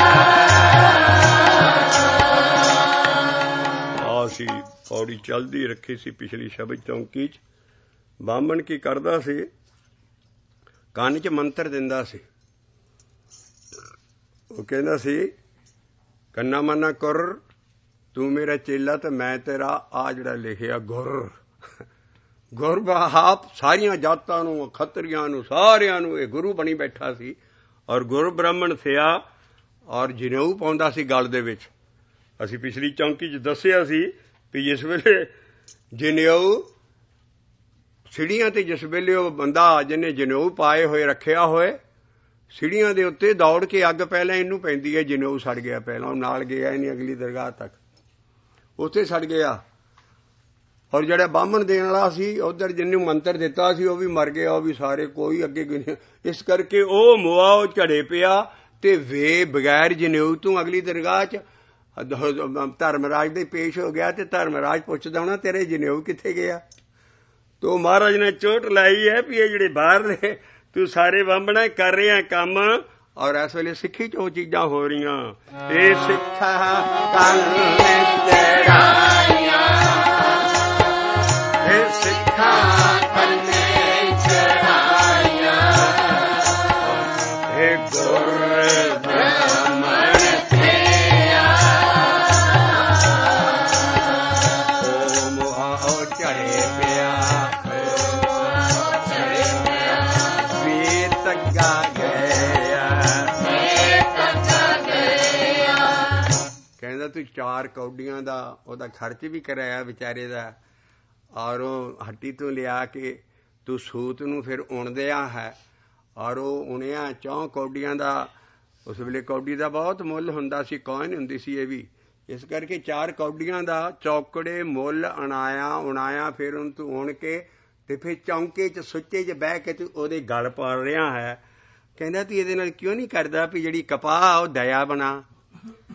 ਅਸੀਂ ਪੌੜੀ ਚੱਲਦੀ ਰੱਖੀ ਸੀ ਪਿਛਲੀ ਸ਼ਬਦ ਚੌਂਕੀ 'ਚ। ਬਾਹਮਣ ਕੀ ਕਰਦਾ ਸੀ? ਕੰਨ 'ਚ ਮੰਤਰ ਦਿੰਦਾ ਸੀ। ਉਹ ਕਹਿੰਦਾ ਸੀ ਕੰਨਾ ਮੰਨਾ ਕਰ, ਤੂੰ ਮੇਰਾ ਚੇਲਾ ਤੇ ਮੈਂ ਤੇਰਾ। ਆ ਜਿਹੜਾ ਲਿਖਿਆ ਗੁਰ ਗੁਰ ਆਪ ਸਾਰੀਆਂ ਜਾਤਾਂ ਨੂੰ ਖੱਤਰੀਆਂ ਨੂੰ ਸਾਰਿਆਂ ਨੂੰ ਇਹ ਗੁਰੂ ਬਣੀ ਬੈਠਾ ਸੀ। ਔਰ ਗੁਰ ਬ੍ਰਾਹਮਣ ਥਿਆ ਔਰ ਜਨੇਊ ਪਾਉਂਦਾ ਸੀ ਗਲ ਦੇ ਵਿੱਚ। ਅਸੀਂ ਪਿਛਲੀ ਚੌਂਕੀ 'ਚ ਦੱਸਿਆ ਸੀ ਵੀ ਜਿਸ ਵੇਲੇ ਜਨੇਊ ਸਿੜੀਆਂ ਤੇ ਜਿਸ ਵੇਲੇ ਉਹ ਬੰਦਾ ਜਿਹਨੇ ਜਨੇਊ ਪਾਏ ਹੋਏ ਰੱਖਿਆ ਹੋਏ ਸੀੜੀਆਂ ਦੇ ਉੱਤੇ ਦੌੜ ਕੇ ਅੱਗ ਪਹਿਲਾਂ ਇਹਨੂੰ ਪੈਂਦੀ ਹੈ। ਜਨੇਊ ਸੜ ਗਿਆ ਪਹਿਲਾਂ, ਉਹ ਨਾਲ ਗਿਆ ਨਹੀਂ ਅਗਲੀ ਦਰਗਾਹ ਤੱਕ, ਉੱਥੇ ਸੜ ਗਿਆ। ਔਰ ਜਿਹੜਾ ਬਾਹਮਣ ਦੇਣ ਵਾਲਾ ਸੀ ਉੱਧਰ ਜਿਹਨੂੰ ਮੰਤਰ ਦਿੱਤਾ ਸੀ ਉਹ ਵੀ ਮਰ ਗਿਆ। ਉਹ ਵੀ ਸਾਰੇ ਕੋਈ ਅੱਗੇ ਨਹੀਂ। ਇਸ ਕਰਕੇ ਉਹ ਮੁਆ ਉਹ ਝੜੇ ਪਿਆ ਤੇ ਵੇ ਬਗੈਰ ਜਨੇਊ ਤੋਂ ਅਗਲੀ ਦਰਗਾਹ 'ਚ ਧਰਮਰਾਜ ਦੇ ਪੇਸ਼ ਹੋ ਗਿਆ। ਤੇ ਧਰਮਰਾਜ ਪੁੱਛਦਾ ਹੋਣਾ ਤੇਰੇ ਜਨੇਊ ਕਿੱਥੇ ਗਿਆ? ਤੋ ਮਹਾਰਾਜ ਨੇ ਚੋਟ ਲਾਈ ਹੈ ਵੀ ਇਹ ਜਿਹੜੇ ਬਾਹਰ ਨੇ ਤੂੰ ਸਾਰੇ ਬਾਹਮਣਾ ਕਰ ਰਿਹਾ ਕੰਮ। ਔਰ ਇਸ ਵੇਲੇ ਸਿੱਖੀ 'ਚ ਉਹ ਚੀਜ਼ਾਂ ਹੋ ਰਹੀਆਂ। ਇਹ ਸਿੱਖਾਂ ਕੰਨੇ ਚੜਾਈਆਂ ਇਹ ਸਿੱਖਾਂ ਕੰਨੇ ਚੜਾਈਆਂ ਇਹ ਗੁਰ ਬ੍ਰਾਹਮਣ ਥਿਆ। ਉਹ ਮੁਹਾ ਉਹ ਝੜੇ ਪਿਆ ਤੂੰ 4 ਕੌਡੀਆਂ ਦਾ ਉਹਦਾ ਖਰਚ ਵੀ ਕਰਾਇਆ ਵਿਚਾਰੇ ਦਾ। ਔਰ ਉਹ ਹੱਟੀ ਤੋਂ ਲਿਆ ਕੇ ਤੂੰ ਸੂਤ ਨੂੰ ਫਿਰ ਉਣਦਿਆ ਹੈ। ਔਰ ਉਹ ਉਣਿਆ 4 ਕੌਡੀਆਂ ਦਾ। ਉਸ ਵੇਲੇ ਕੌਡੀ ਦਾ ਬਹੁਤ ਮੁੱਲ ਹੁੰਦਾ ਸੀ, ਕੋਇਨ ਹੁੰਦੀ ਸੀ ਇਹ ਵੀ। ਇਸ ਕਰਕੇ 4 ਕੌਡੀਆਂ ਦਾ ਚੌਕੜੇ ਮੁੱਲ ਉਣਾਇਆ। ਫਿਰ ਉਹਨੂੰ ਤੂੰ ਉਣ ਕੇ ਤੇ ਫਿਰ ਚੌਂਕੇ 'ਚ ਸੁੱਚੇ 'ਚ ਬਹਿ ਕੇ ਤੂੰ ਉਹਦੇ ਗਲ ਪਾਲ ਰਿਹਾ ਹੈ। ਕਹਿੰਦਾ ਤੂੰ ਇਹਦੇ ਨਾਲ ਕਿਉਂ ਨਹੀਂ ਕਰਦਾ ਵੀ ਜਿਹੜੀ ਕਪਾਹ ਉਹ ਦਇਆ ਬਣਾ।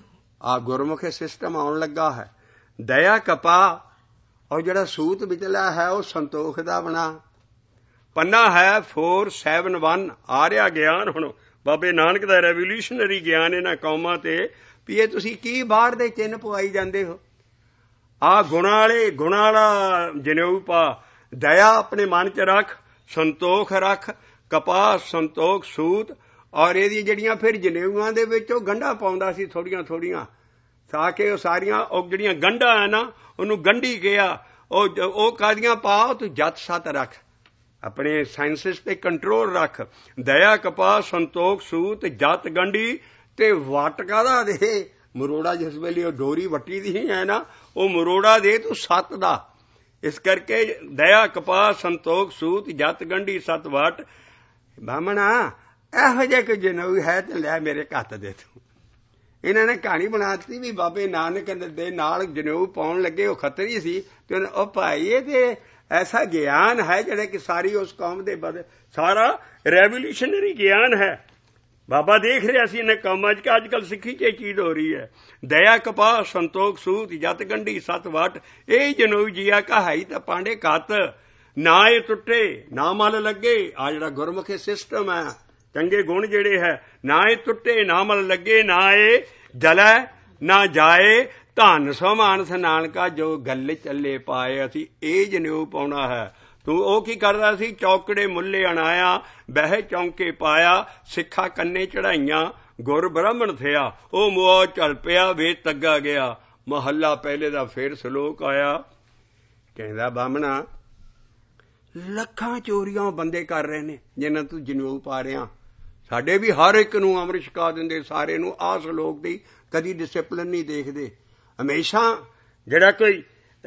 ਆ ਗੁਰਮੁਖੀ ਸਿਸਟਮ ਆਉਣ ਲੱਗਾ ਹੈ। ਦਇਆ ਕਪਾ ਔਰ ਜਿਹੜਾ ਸੂਤ ਵਿਚਲਾ ਹੈ ਉਹ ਸੰਤੋਖ ਦਾ ਬਣਾ। ਪੰਨਾ ਹੈ 471 ਆ ਰਿਹਾ ਗਿਆਨ। ਹੁਣ ਬਾਬੇ ਨਾਨਕ ਦਾ ਰੈਵੋਲੂਸ਼ਨਰੀ ਗਿਆਨ ਇਹਨਾਂ ਕੌਮਾਂ ਤੇ ਵੀ ਇਹ ਤੁਸੀਂ ਕੀ ਬਾਹਰ ਦੇ ਚਿੰਨ੍ਹ ਪਵਾਈ ਜਾਂਦੇ ਹੋ। ਆ ਗੁਣਾਂ ਵਾਲਾ ਜਨੇਊ ਪਾ। ਦਇਆ ਆਪਣੇ ਮਨ 'ਚ ਰੱਖ, ਸੰਤੋਖ ਰੱਖ, ਕਪਾਹ ਸੰਤੋਖ ਸੂਤ। ਔਰ ਇਹਦੀ ਜਿਹੜੀਆਂ ਫਿਰ ਜਨੇਊਆਂ ਦੇ ਵਿੱਚ ਉਹ ਗੰਢਾਂ ਪਾਉਂਦਾ ਸੀ ਥੋੜੀਆਂ ਤਾਂ ਕਿ ਉਹ ਸਾਰੀਆਂ ਉਹ ਜਿਹੜੀਆਂ ਗੰਢਾਂ ਹੈ ਨਾ ਉਹਨੂੰ ਗੰਢੀ ਗਿਆ। ਉਹ ਕਾਹਦੀਆਂ ਪਾ, ਤੂੰ ਜਤ ਸਤ ਰੱਖ, ਆਪਣੇ ਸਾਇੰਸਿਸ ਤੇ ਕੰਟਰੋਲ ਰੱਖ। ਦਇਆ ਕਪਾਹ ਸੰਤੋਖ ਸੂਤ ਜਤ ਗੰਢੀ ਤੇ ਵਟ ਕਾਹਦਾ ਦੇ। ਮਰੋੜਾ ਜਿਸ ਵੇਲੇ ਉਹ ਡੋਰੀ ਵੱਟੀ ਦੀ ਹੈ ਨਾ ਉਹ ਮਰੋੜਾ ਦੇ ਤੂੰ ਸੱਤ ਦਾ। ਇਸ ਕਰਕੇ ਦਇਆ ਕਪਾਹ ਸੰਤੋਖ ਸੂਤ ਜਤ ਗੰਢੀ ਸਤ ਵਟ। ਬਾਹਮਣਾ ਇਹੋ ਜਿਹੇ ਕੋਈ ਜਨੇਊ ਹੈ ਤੇ ਲੈ ਮੇਰੇ ਘੱਤ ਦੇ ਤੂੰ। ਇਹਨਾਂ ਨੇ ਕਹਾਣੀ ਬਣਾ ਦਿੱਤੀ ਵੀ ਬਾਬੇ ਨਾਨਕ ਦੇ ਨਾਲ ਜਨੇਊ ਪਾਉਣ ਲੱਗੇ ਉਹ ਖੱਤਰੀ ਸੀ ਤੇ ਉਹਨੇ ਉਹ ਭਾਈ ਇਹ ਤੇ ਐਸਾ ਗਿਆਨ ਹੈ ਜਿਹੜਾ ਕਿ ਸਾਰੀ ਉਸ ਕੌਮ ਦੇ ਸਾਰਾ ਰੈਵੋਲੂਸ਼ਨਰੀ ਗਿਆਨ ਹੈ। ਬਾਬਾ ਦੇਖ ਰਿਹਾ ਸੀ ਇਹਨਾਂ ਕੰਮਾਂ 'ਚ ਕਿ ਅੱਜ ਕੱਲ੍ਹ ਸਿੱਖੀ 'ਚ ਇਹ ਚੀਜ਼ ਹੋ ਰਹੀ ਹੈ। ਦਇਆ ਕਪਾਹ ਸੰਤੋਖ ਸੂਤ ਜਤ ਗੰਢੀ ਸਤ ਵਟ। ਇਹ ਜਨੇਊ ਜੀਆ ਕਹਾਈ ਤਾਂ ਪਾਂਡੇ ਕੱਤ ਨਾ ਇਹ ਟੁੱਟੇ ਨਾ ਮਲ ਲੱਗੇ। ਆ ਜਿਹੜਾ ਗੁਰਮੁਖੀ ਸਿਸਟਮ ਹੈ ਚੰਗੇ ਗੁਣ ਜਿਹੜੇ ਹੈ ਨਾ ਇਹ ਟੁੱਟੇ ਨਾ ਮਲ ਲੱਗੇ ਨਾ ਇਹ ਜਲੈ ਨਾ ਜਾਏ। ਧਨ ਸੋ ਮਾਨਸ ਨਾਨਕਾ ਜੋ ਗੱਲ ਚੱਲੇ ਪਾਏ। ਅਸੀਂ ਇਹ ਜਨੇਊ ਪਾਉਣਾ ਹੈ। ਤੂੰ ਉਹ ਕੀ ਕਰਦਾ ਸੀ? ਚੌਕੜੇ ਮੁੱਲੇ ਅਣਾਇਆ ਬਹਿ ਚੌਂਕੇ ਪਾਇਆ। ਸਿੱਖਾ ਕੰਨੇ ਚੜਾਈਆਂ ਗੁਰ ਬ੍ਰਾਹਮਣ ਥਿਆ। ਉਹ ਮੋਹ ਚੱਲ ਪਿਆ ਵੇਦ ਤੱਗਾ ਗਿਆ। ਮਹੱਲਾ ਪਹਿਲੇ ਦਾ ਫੇਰ ਸਲੋਕ ਆਇਆ। ਕਹਿੰਦਾ ਬਾਹਮਣਾ ਲੱਖਾਂ ਚੋਰੀਆਂ ਬੰਦੇ ਕਰ ਰਹੇ ਨੇ ਜਿਨ੍ਹਾਂ ਤੂੰ ਜਨੇਊ ਪਾ ਰਿਹਾ। ਸਾਡੇ ਵੀ ਹਰ ਇੱਕ ਨੂੰ ਅੰਮ੍ਰਿਤ ਛਕਾ ਦਿੰਦੇ ਸਾਰੇ ਨੂੰ। ਆਹ ਸਲੋਕ ਦੀ ਕਦੀ ਡਿਸਿਪਲਿਨ ਨਹੀਂ ਦੇਖਦੇ। ਹਮੇਸ਼ਾ ਜਿਹੜਾ ਕੋਈ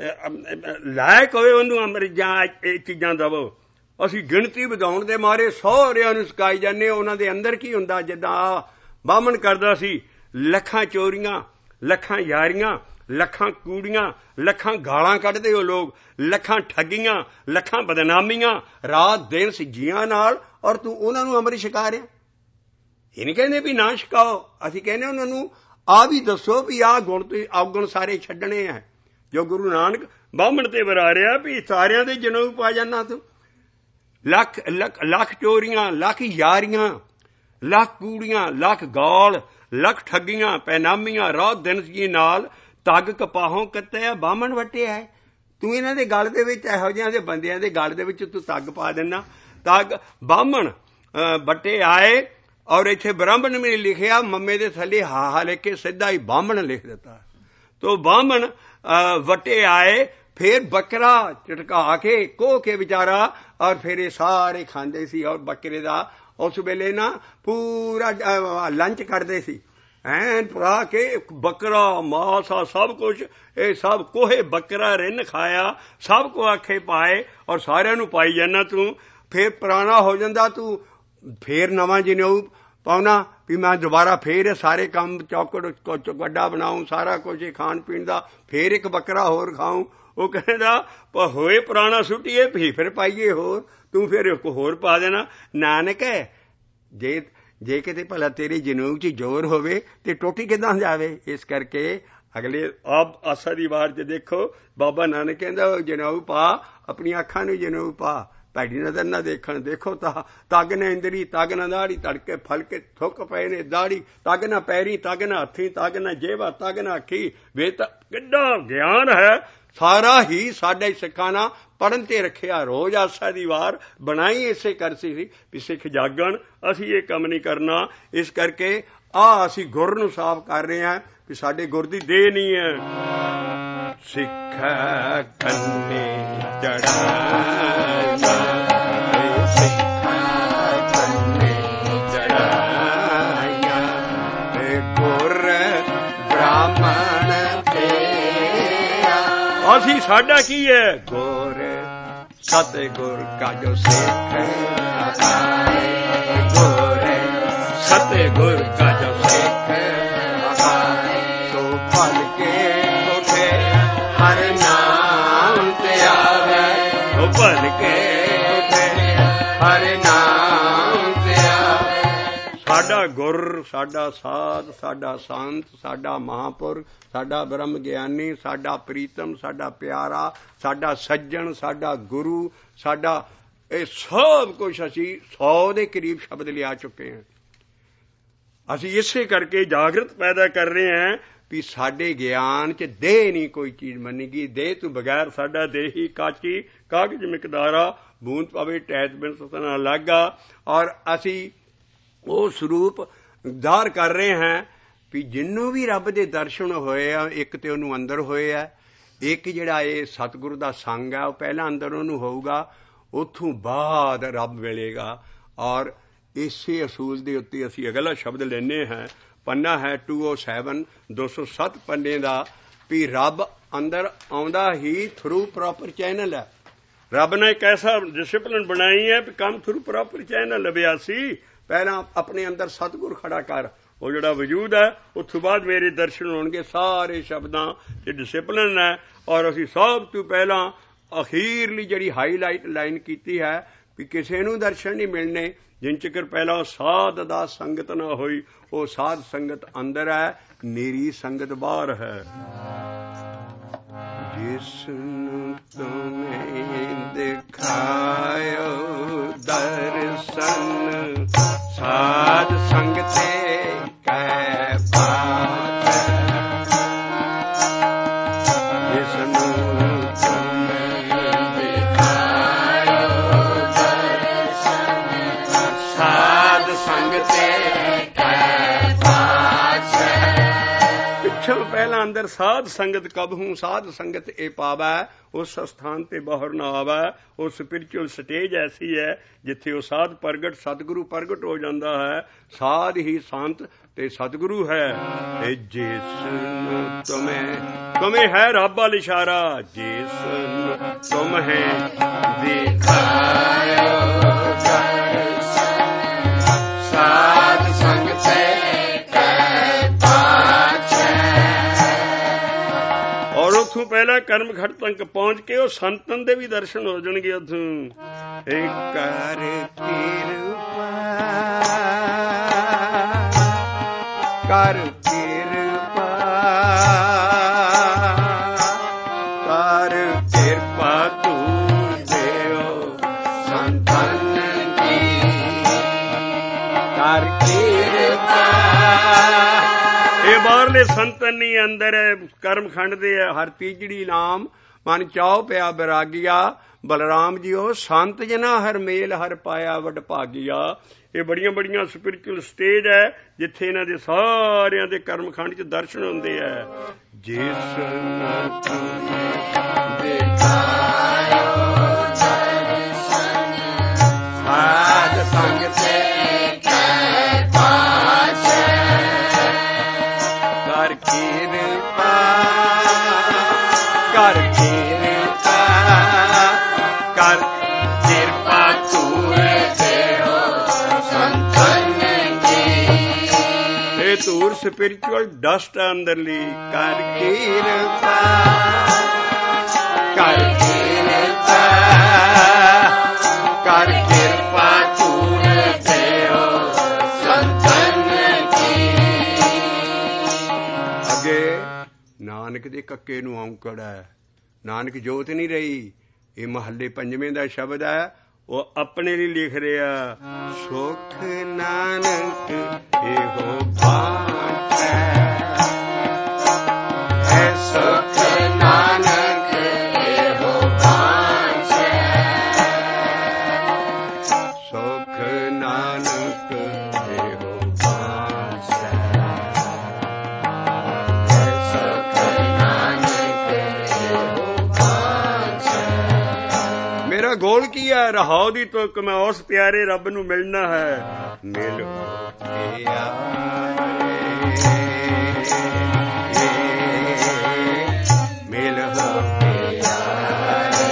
ਲਾਇਕ ਹੋਵੇ ਉਹਨੂੰ ਅੰਮ੍ਰਿਤ ਜਾਂ ਇਹ ਚੀਜ਼ਾਂ ਦੇਵੋ। ਅਸੀਂ ਗਿਣਤੀ ਵਧਾਉਣ ਦੇ ਮਾਰੇ ਸਾਰਿਆਂ ਨੂੰ ਸਿਖਾਈ ਜਾਂਦੇ। ਉਹਨਾਂ ਦੇ ਅੰਦਰ ਕੀ ਹੁੰਦਾ? ਜਿੱਦਾਂ ਆ ਬਾਹਮਣ ਕਰਦਾ ਸੀ। ਲੱਖਾਂ ਚੋਰੀਆਂ, ਲੱਖਾਂ ਯਾਰੀਆਂ, ਲੱਖਾਂ ਕੂੜੀਆਂ, ਲੱਖਾਂ ਗਾਲਾਂ ਕੱਢਦੇ ਹੋ ਲੋਕ, ਲੱਖਾਂ ਠੱਗੀਆਂ, ਲੱਖਾਂ ਬਦਨਾਮੀਆਂ ਰਾਤ ਦਿਨ ਜੀਆਂ ਨਾਲ। ਔਰ ਤੂੰ ਉਹਨਾਂ ਨੂੰ ਅੰਮ੍ਰਿਤ ਛਕਾ ਰਿਹਾ। ਇਹ ਨਹੀਂ ਕਹਿੰਦੇ ਵੀ ਨਾ ਛਕਾਓ। ਅਸੀਂ ਕਹਿੰਦੇ ਉਹਨਾਂ ਨੂੰ ਆ ਵੀ ਦੱਸੋ ਵੀ ਆਹ ਗੁਣ ਤੁਸੀਂ ਅਵਗੁਣ ਸਾਰੇ ਛੱਡਣੇ ਹੈ। ਜੋ ਗੁਰੂ ਨਾਨਕ ਬਾਹਮਣ ਤੇ ਵਰਾ ਰਿਹਾ ਵੀ ਸਾਰਿਆਂ ਦੇ ਜਨੇਊ ਪਾ ਜਾਣਾ ਤੂੰ। ਲੱਖ ਚੋਰੀਆਂ, ਲੱਖ ਯਾਰੀਆਂ, ਲੱਖ ਕੂੜੀਆਂ, ਲੱਖ ਗਾਲ, ਲੱਖ ਠੱਗੀਆਂ ਪੈਨਾਮੀਆਂ ਰਾਤ ਦਿਨ ਜੀ ਨਾਲ। ਤੱਗ ਕਪਾਹੋਂ ਕੱਤਿਆ ਬਾਹਮਣ ਵੱਟਿਆ ਹੈ। ਤੂੰ ਇਹਨਾਂ ਦੇ ਗਲ ਦੇ ਵਿੱਚ ਇਹੋ ਜਿਹਿਆਂ ਦੇ ਬੰਦਿਆਂ ਦੇ ਗਲ ਦੇ ਵਿੱਚ ਤੂੰ ਤੱਗ ਪਾ ਦਿੰਦਾ। ਤੱਗ ਬਾਹਮਣ ਵੱਟੇ ਆਏ। ਔਰ ਇੱਥੇ ਬ੍ਰਾਹਮਣ ਵੀ ਲਿਖਿਆ ਮੰਮੇ ਦੇ ਥੱਲੇ ਹਾ ਲਿਖ ਕੇ ਸਿੱਧਾ ਹੀ ਬਾਹਮਣ ਲਿਖ ਦਿੱਤਾ। ਤੋ ਬਾਹਮਣ ਵੱਟੇ ਆਏ। ਫਿਰ ਬੱਕਰਾ ਝਟਕਾ ਕੇ ਕੋਹ ਕੇ ਵਿਚਾਰਾ। ਔਰ ਫਿਰ ਇਹ ਸਾਰੇ ਖਾਂਦੇ ਸੀ। ਔਰ ਬੱਕਰੇ ਦਾ ਉਸ ਵੇਲੇ ਨਾ ਪੂਰਾ ਲੰਚ ਕਰਦੇ ਸੀ ਐਨ ਪਾ ਕੇ। ਬੱਕਰਾ ਮਾਸਾ ਸਭ ਕੁਛ ਇਹ ਸਭ ਕੋਹੇ ਬੱਕਰਾ ਰਿੰਨ ਖਾਇਆ। ਸਭ ਕੋ ਆਖੇ ਪਾਏ ਔਰ ਸਾਰਿਆਂ ਨੂੰ ਪਾਈ ਜਾਂਦਾ ਤੂੰ। ਫਿਰ ਪੁਰਾਣਾ ਹੋ ਜਾਂਦਾ ਤੂੰ। ਫੇਰ ਨਵਾਂ ਜਨੇਊ ਪਾਉਣਾ ਵੀ ਮੈਂ ਦੁਬਾਰਾ ਫੇਰ ਸਾਰੇ ਕੰਮ ਚੌਕੜ ਵੱਡਾ ਬਣਾਉਂ ਸਾਰਾ ਕੁਝ ਖਾਣ ਪੀਣ ਦਾ। ਫੇਰ ਇੱਕ ਬੱਕਰਾ ਹੋਰ ਖਾਊਂ। ਉਹ ਕਹਿੰਦਾ ਹੋਏ ਪੁਰਾਣਾ ਸੁੱਟੀਏ ਵੀ ਫਿਰ ਪਾਈਏ ਹੋਰ। ਤੂੰ ਫਿਰ ਇੱਕ ਹੋਰ ਪਾ ਦੇਣਾ। ਨਾਨਕ ਜੇ ਕਿਤੇ ਭਲਾ ਤੇਰੇ ਜਨੇਊ 'ਚ ਜ਼ੋਰ ਹੋਵੇ ਤੇ ਟੋਟੀ ਕਿੱਦਾਂ ਜਾਵੇ। ਇਸ ਕਰਕੇ ਅਗਲੇ ਆਪ ਆਸਾ ਦੀ ਵਾਰ 'ਚ ਦੇਖੋ ਬਾਬਾ ਨਾਨਕ ਕਹਿੰਦਾ ਜਨੇਊ ਪਾ, ਆਪਣੀਆਂ ਅੱਖਾਂ ਨੂੰ ਜਨੇਊ ਪਾ, ਭੈੜੀ ਨਜ਼ਰ ਨਾ ਦੇਖਣ। ਦੇਖੋ ਤਾਂ ਤੱਗ ਨਾ ਇੰਦਰੀ, ਤੱਗ ਨਾ ਦਾੜੀ, ਤੜਕੇ ਫਲਕੇ ਥੁੱਕ ਪਏ ਨੇ ਦਾੜੀ। ਤੱਗ ਨਾ ਪੈਰੀ, ਤੱਗ ਨਾ ਹੱਥੀ, ਤੱਗ ਨਾ ਜੇਵਾ, ਤੱਗ ਨਾ ਅੱਖੀ। ਵੇ ਤਾਂ ਕਿੱਡਾ ਗਿਆਨ ਹੈ। ਸਾਰਾ ਹੀ ਸਾਡੇ ਸਿੱਖਾਂ ਨਾਲ ਪੜ੍ਹਨ ਤੇ ਰੱਖਿਆ। ਰੋਜ਼ ਆਸਾ ਦੀ ਵਾਰ ਬਣਾਈ ਇਸੇ ਕਰਸੀ ਸੀ ਵੀ ਸਿੱਖ ਜਾਗਣ। ਅਸੀਂ ਇਹ ਕੰਮ ਨਹੀਂ ਕਰਨਾ। ਇਸ ਕਰਕੇ ਅਸੀਂ ਗੁਰ ਨੂੰ ਸਾਫ਼ ਕਰ ਰਹੇ ਹਾਂ ਵੀ ਸਾਡੇ ਗੁਰ ਦੀ ਦੇਹ ਨਹੀਂ ਹੈ। ਸਿੱਖ ਕੰਨੇ ਚੜਾਇਆ, ਸਿੱਖ ਕੰਨੇ ਚੜਾਇਆ, ਗੁਰ ਬ੍ਰਾਹਮਣ ਤੇ ਅਸੀਂ ਸਾਡਾ ਕੀ ਹੈ? ਗੁਰ ਸਤਿਗੁਰ ਕਾ ਜੋ ਸਿੱਖ ਆਏ, ਗੁਰ ਸਤਿਗੁਰ ਕਾ ਜੋ ਸਿੱਖ ਆਏ, ਸੋ ਫਲ ਕੇ ਉਠੇ ਹਰ ਨਾਮ ਤੇ ਆਵੇ, ਸੋ ਫਲ ਕੇ ਉਠੇ ਹਰ ਨਾਮ ਤੇ ਆਵੇ। ਸਾਡਾ ਗੁਰ, ਸਾਡਾ ਸਾਧ, ਸਾਡਾ ਸੰਤ, ਸਾਡਾ ਮਹਾਂਪੁਰਖ, ਸਾਡਾ ਬ੍ਰਹਮ ਗਿਆਨੀ, ਸਾਡਾ ਪ੍ਰੀਤਮ, ਸਾਡਾ ਪਿਆਰਾ, ਸਾਡਾ ਸੱਜਣ, ਸਾਡਾ ਗੁਰੂ, ਸਾਡਾ ਇਹ ਸਭ ਕੁਛ ਅਸੀਂ 100 ਦੇ ਕਰੀਬ ਸ਼ਬਦ ਲਿਆ ਚੁੱਕੇ ਹਾਂ। ਅਸੀਂ ਇਸੇ ਕਰਕੇ ਜਾਗਰਤ ਪੈਦਾ ਕਰ ਰਹੇ ਹਾਂ ਵੀ ਸਾਡੇ ਗਿਆਨ 'ਚ ਦੇਹ ਨਹੀਂ ਕੋਈ ਚੀਜ਼ ਮੰਨੀਗੀ। ਦੇਹ ਤੋਂ ਬਗੈਰ ਸਾਡਾ ਦੇਹ ਹੀ ਕਾਚੀ ਕਾਗਜ਼ ਮਿਕਦਾਰਾ, ਬੂੰਦ ਪਵੇ ਟੈਚ ਬਿਨ ਸਤਨਾ ਲਾਗਾ। ਔਰ ਅਸੀਂ ਉਹ ਸਰੂਪ ਜ਼ਾਹਰ ਕਰ ਰਹੇ ਹਾਂ ਵੀ ਜਿਹਨੂੰ ਵੀ ਰੱਬ ਦੇ ਦਰਸ਼ਨ ਹੋਏ ਆ, ਇੱਕ ਤੇ ਉਹਨੂੰ ਅੰਦਰ ਹੋਏ ਆ, ਇੱਕ ਜਿਹੜਾ ਇਹ ਸਤਿਗੁਰੂ ਦਾ ਸੰਗ ਆ ਉਹ ਪਹਿਲਾਂ ਅੰਦਰ ਉਹਨੂੰ ਹੋਊਗਾ, ਉੱਥੋਂ ਬਾਅਦ ਰੱਬ ਮਿਲੇਗਾ। ਔਰ ਇਸੇ ਅਸੂਲ ਦੇ ਉੱਤੇ ਅਸੀਂ ਅਗਲਾ ਸ਼ਬਦ ਲੈਂਦੇ ਹਾਂ। ਪੰਨਾ ਹੈ 207 207 ਪੰਨੇ ਦਾ ਵੀ ਰੱਬ ਅੰਦਰ ਆਉਂਦਾ ਹੀ ਥਰੂ ਪ੍ਰੋਪਰ ਚੈਨਲ ਹੈ। ਰੱਬ ਨੇ ਇੱਕ ਐਸਾ ਡਿਸਿਪਲਿਨ ਬਣਾਈ ਹੈ ਵੀ ਕੰਮ ਥਰੂ ਪ੍ਰੋਪਰ ਚੈਨਲ ਲੱਭਿਆ ਸੀ। ਪਹਿਲਾਂ ਆਪਣੇ ਅੰਦਰ ਸਤਿਗੁਰ ਖੜਾ ਕਰ, ਉਹ ਜਿਹੜਾ ਵਜੂਦ ਹੈ, ਉਸ ਤੋਂ ਬਾਅਦ ਮੇਰੇ ਦਰਸ਼ਨ ਹੋਣਗੇ। ਸਾਰੇ ਸ਼ਬਦਾਂ ਤੇ ਡਿਸਿਪਲਿਨ ਹੈ। ਔਰ ਅਸੀਂ ਸਭ ਤੋਂ ਪਹਿਲਾਂ ਅਖੀਰਲੀ ਜਿਹੜੀ ਹਾਈਲਾਈਟ ਲਾਈਨ ਕੀਤੀ ਹੈ ਵੀ ਕਿਸੇ ਨੂੰ ਦਰਸ਼ਨ ਨਹੀਂ ਮਿਲਣੇ ਜਿਨ ਚਿਕਰ ਪਹਿਲਾਂ ਸਾਧ ਦਾ ਸੰਗਤ ਨਾ ਹੋਈ। ਉਹ ਸਾਧ ਸੰਗਤ ਅੰਦਰ ਹੈ, ਮੇਰੀ ਸੰਗਤ ਬਾਹਰ ਹੈ। ਜਿਸ ਨੂੰ ਤੁਮੇ ਦਿਖਾਇਓ ਦਰਸ਼ਨ, ਸਾਧ ਸੰਗਤੇ ਕੈ ਬਾਤ। ਜਿਸ ਨੂੰ ਤੁਮੇ ਦਿਖਾਇਓ ਦਰਸ਼ਨ, ਸਾਧ ਸੰਗਤੇ ਕੈ ਬਾਤ। ਪਿੱਛੋਂ ਪਹਿਲਾਂ ਅੰਦਰ ਸਾਧ ਸੰਗਤ ਕਬਹੂ ਸਾਧ ਸੰਗਤ ਇਹ ਪਾਵੈ, ਉਸ ਸਥਾਨ ਤੇ ਬਾਹਰ ਨਾ ਆਵੈ। ਉਹ ਸਪਿਰਿਚੁਅਲ ਸਟੇਜ ਐਸੀ ਹੈ ਜਿੱਥੇ ਉਹ ਸਾਧ ਪ੍ਰਗਟ, ਸਤਿਗੁਰੂ ਪ੍ਰਗਟ ਹੋ ਜਾਂਦਾ ਹੈ। ਸਾਧ ਹੀ ਸੰਤ ਤੇ ਸਤਿਗੁਰੂ ਹੈ। ਜਿਸ ਨੂੰ ਤੁਮੇ ਹੈ ਰੱਬ ਵੱਲ ਇਸ਼ਾਰਾ, ਜਿਸ ਨੂੰ ਤੁਮੇ ਦਿਖਾਇਓ ਦਰਸ਼ਨ, ਸਾਧ ਸੰਗਤੇ ਕੈ ਪਾਛੈ। ਔਰ ਉੱਥੋਂ ਪਹਿਲਾਂ ਕਰਮ ਘਟ ਤੱਕ ਪਹੁੰਚ ਕੇ ਉਹ ਸੰਤਨ ਦੇ ਵੀ ਦਰਸ਼ਨ ਹੋ ਜਾਣਗੇ। ਉੱਥੋਂ ਕਰ ਕਿਰਪਾ, ਕਰ ਕਿਰਪਾ, ਕਰ ਕਿਰਪਾ ਤੂੰ ਦਿਓ ਸੰਤਨ ਕੀ, ਕਰ ਕਿਰਪਾ। ਇਹ ਬਾਹਰਲੇ ਸੰਤਨ ਨਹੀਂ, ਅੰਦਰ ਕਰਮ ਖੰਡ ਦੇ ਹਰ ਤੀਜੜੀ ਨਾਮ ਮਨ ਚਾਉ ਪਿਆ ਬਿਰਾਗੀਆ। ਬਲਰਾਮ ਜੀ ਉਹ ਸੰਤ ਜਨਾ ਹਰ ਮੇਲ ਹਰ ਪਾਇਆ ਵਡ ਭਾਗੀਆ। ਇਹ ਬੜੀਆਂ ਬੜੀਆਂ ਸਪਿਰਿਚੁਅਲ ਸਟੇਜ ਹੈ ਜਿੱਥੇ ਇਹਨਾਂ ਦੇ ਸਾਰਿਆਂ ਦੇ ਕਰਮ ਖੰਡ 'ਚ ਦਰਸ਼ਨ ਹੁੰਦੇ ਹੈ। ਜਿਸ ਨੂੰ ਤੁਮੇ ਦਿਖਾਇਓ ਦਰਸ਼ਨ, ਸਾਧ ਸੰਗਤੇ ਕੈ ਪਾਛੈ। ਕਰ ਕਿਰਪਾ, ਕਰ ਕਿਰਪਾ, ਕਰ ਕਿਰਪਾ ਤੂੰ ਦਿਓ ਸੰਤਨ ਕੀ। ਇਹ ਧੂਰ ਸਪਿਰਿਚੁਅਲ ਡਸਟ ਅੰਦਰਲੀ। ਕਰ ਕਿਰਪਾ, ਕਰ ਕਿਰਪਾ, ਕਰ ਕਿਰਪਾ ਤੂੰ ਦਿਓ ਸੰਤਨ ਕੀ। ਅੱਗੇ ਨਾਨਕ ਦੇ ਕੱਕੇ ਨੂੰ ਔਂਕੜ ਹੈ। ਨਾਨਕ ਜੋਤ ਨਹੀਂ ਰਹੀ। ਇਹ ਮਹੱਲੇ ਪੰਜਵੇਂ ਦਾ ਸ਼ਬਦ ਹੈ। ਉਹ ਆਪਣੇ ਲਈ ਲਿਖ ਰਿਹਾ, ਸੁਖ ਨਾਨਕ ਇਹੋ ਬਾਝੈ, ਹੈ ਸੁਖ ਨਾਨਕ ਇਹੋ ਬਾਝੈ, ਸੁਖ ਨਾਨਕ ਇਹੋ ਬਾਝੈ, ਹੈ ਸੁਖ ਨਾਨਕ ਇਹੋ ਬਾਝੈ। ਮੇਰਾ ਗੋਲ ਕੀ ਹੈ? ਰਹਾਉ ਦੀ ਤੁਕ ਮੈਂ ਉਸ ਪਿਆਰੇ ਰੱਬ ਨੂੰ ਮਿਲਣਾ ਹੈ। ਮਿਲ ਮਿਲ ਹੋ ਪਿਆਰੇ,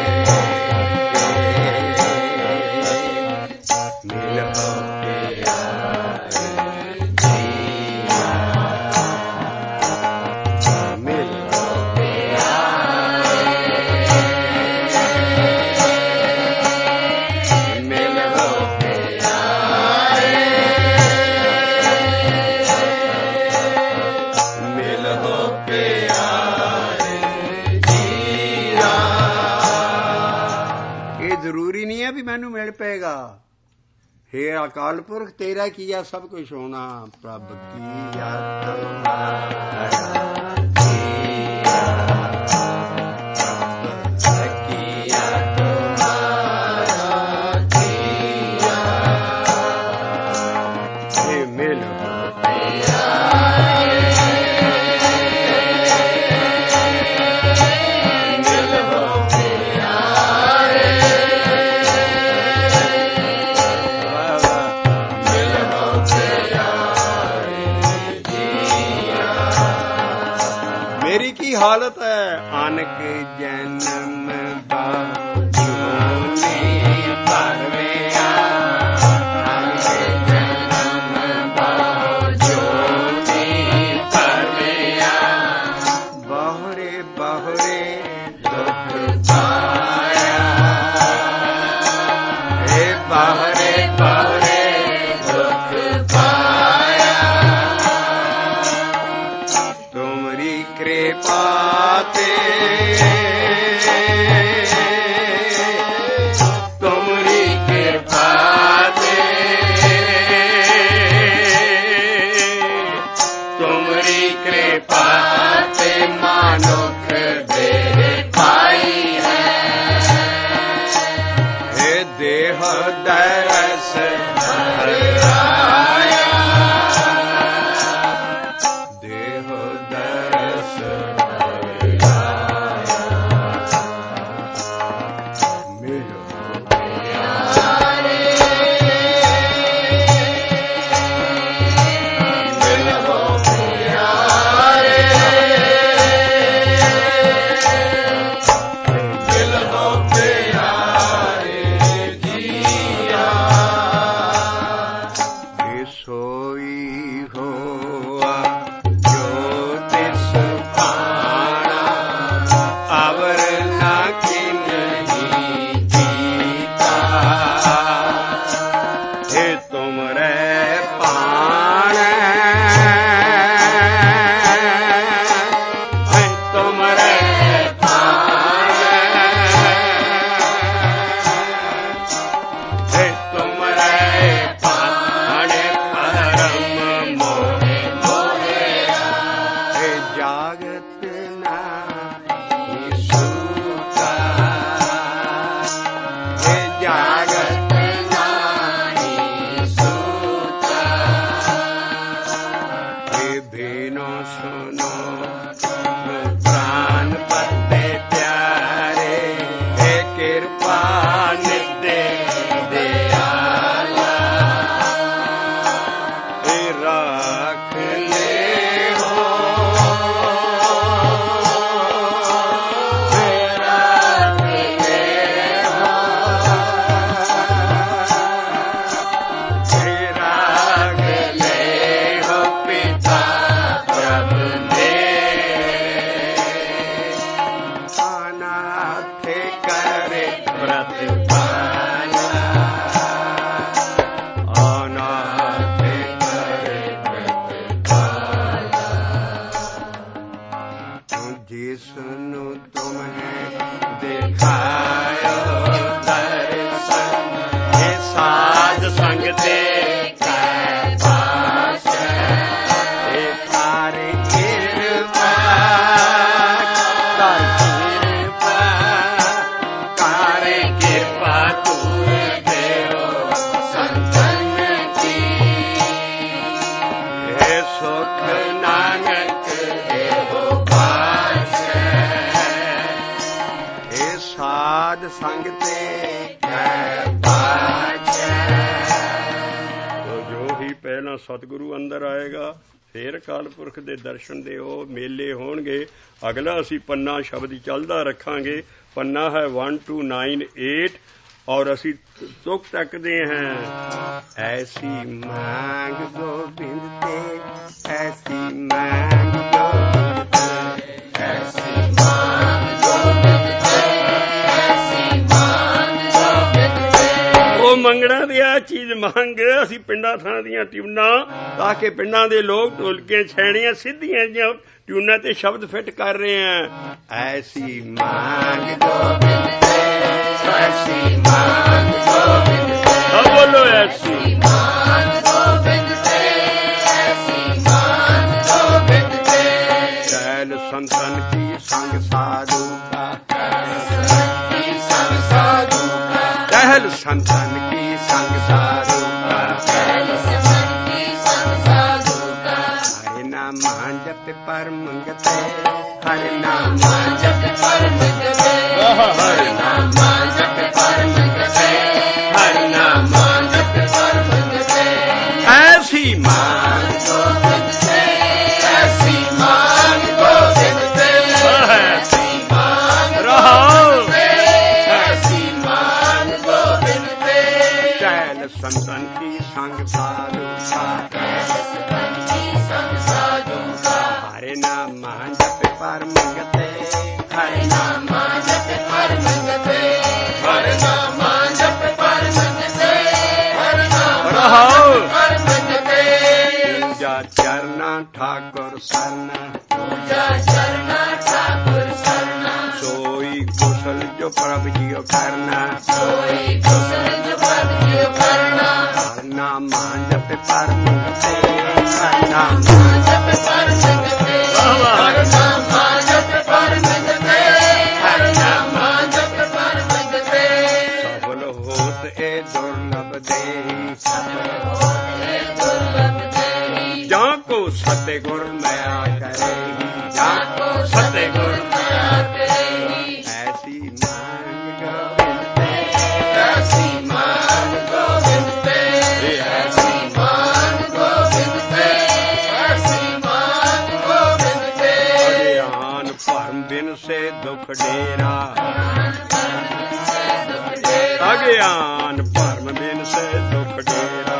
ਮਿਲ ਹੋ ਪਿਆਰੇ ਜੀਆ, ਮਿਲ ਹੋ ਪਿਆਰੇ, ਮਿਲ ਹੋ ਪਿਆਰੇ। मिल पेगा। हे अकाल पुरख तेरा किया सब कुछ होना, प्रभ किया हालत है। आनक जन्म बाजूनी परवेया, आनक जन्म बाजूनी परवेया, बहुरे बहुरे दुख पाया, हे बहुरे बहुरे दुख पाया, तुमरी कृपा तुमरी कृपा तुमरी कृपा से मानुख देह पाई है, हे देह दरस हराया, देह दरस संग ते तो जो ही पहला सतगुरु अंदर आएगा फिर अकाल पुरख दे दर्शन दे ओ मेले होणगे। अगला असी पन्ना शब्द चलदा रखांगे। पन्ना है 1298 और असी तुक तकदे हैं। ऐसी मांग गोबिंद ते, ऐसी मांग गोबिंद ते, ऐसी मांग गोबिंद ते, ऐसी मांग गोबिंद ते। ओ मंगणा दी आ चीज मंग असी पिंडां थां दीयां ट्यूनां ताकि पिंडां दे लोग ढोलके छैणियां सिद्धियां जिहां ट्यूनां ते शब्द फिट कर रहे हैं। ऐसी मांग गोबिंद ते ऐसी मांग गोविंद से, बोलो ऐसी मांग गोविंद से, ऐसी मांग गोविंद से। टहल संतन की संग साधु का, टहल संतन की संग साधु का, हरि नाम जप पर मंगते, हरि नाम जप पर मंगते, हरि नाम जप पर मंगते, हरि नाम जप पर मंगते। ऐसी मांग गोविंद से, ऐसी मांग गोविंद से, ऐसी मांग रहो, ऐसी मांग गोविंद से। टहल संतन की संग साधु का, हरे नाम जप पर मंगते, हरे नाम जप पर मंगते, हरे नाम जप पर मंगते, हरे नाम पर मंगते। पूजा चरना ठाकुर सरना, पूजा चरना ठाकुर सरना, सोई कुशल जो प्रभु जियो करना, सोई कुशल जो प्रभु जियो करना। हरे नाम जप पर मंगते, हरे नाम जप पर मंगते, हरे नाम जप पर मंगते, हरे नाम जप पर मंगते। सफल होत ए दुर्लभ देहि, सफल होत ए दुर्लभ देहि, जाको सतगुर मया करेहि, जाको सतगुर मया करेहि। ऐसी मांग गोविंद से, ऐसी मांग गोविंद से, ऐसी मांग गोविंद से, ऐसी मांग गोविंद से। अज्ञान भरम बिन से दुख डेरा, अज्ञान भरम बिन से दुख डेरा,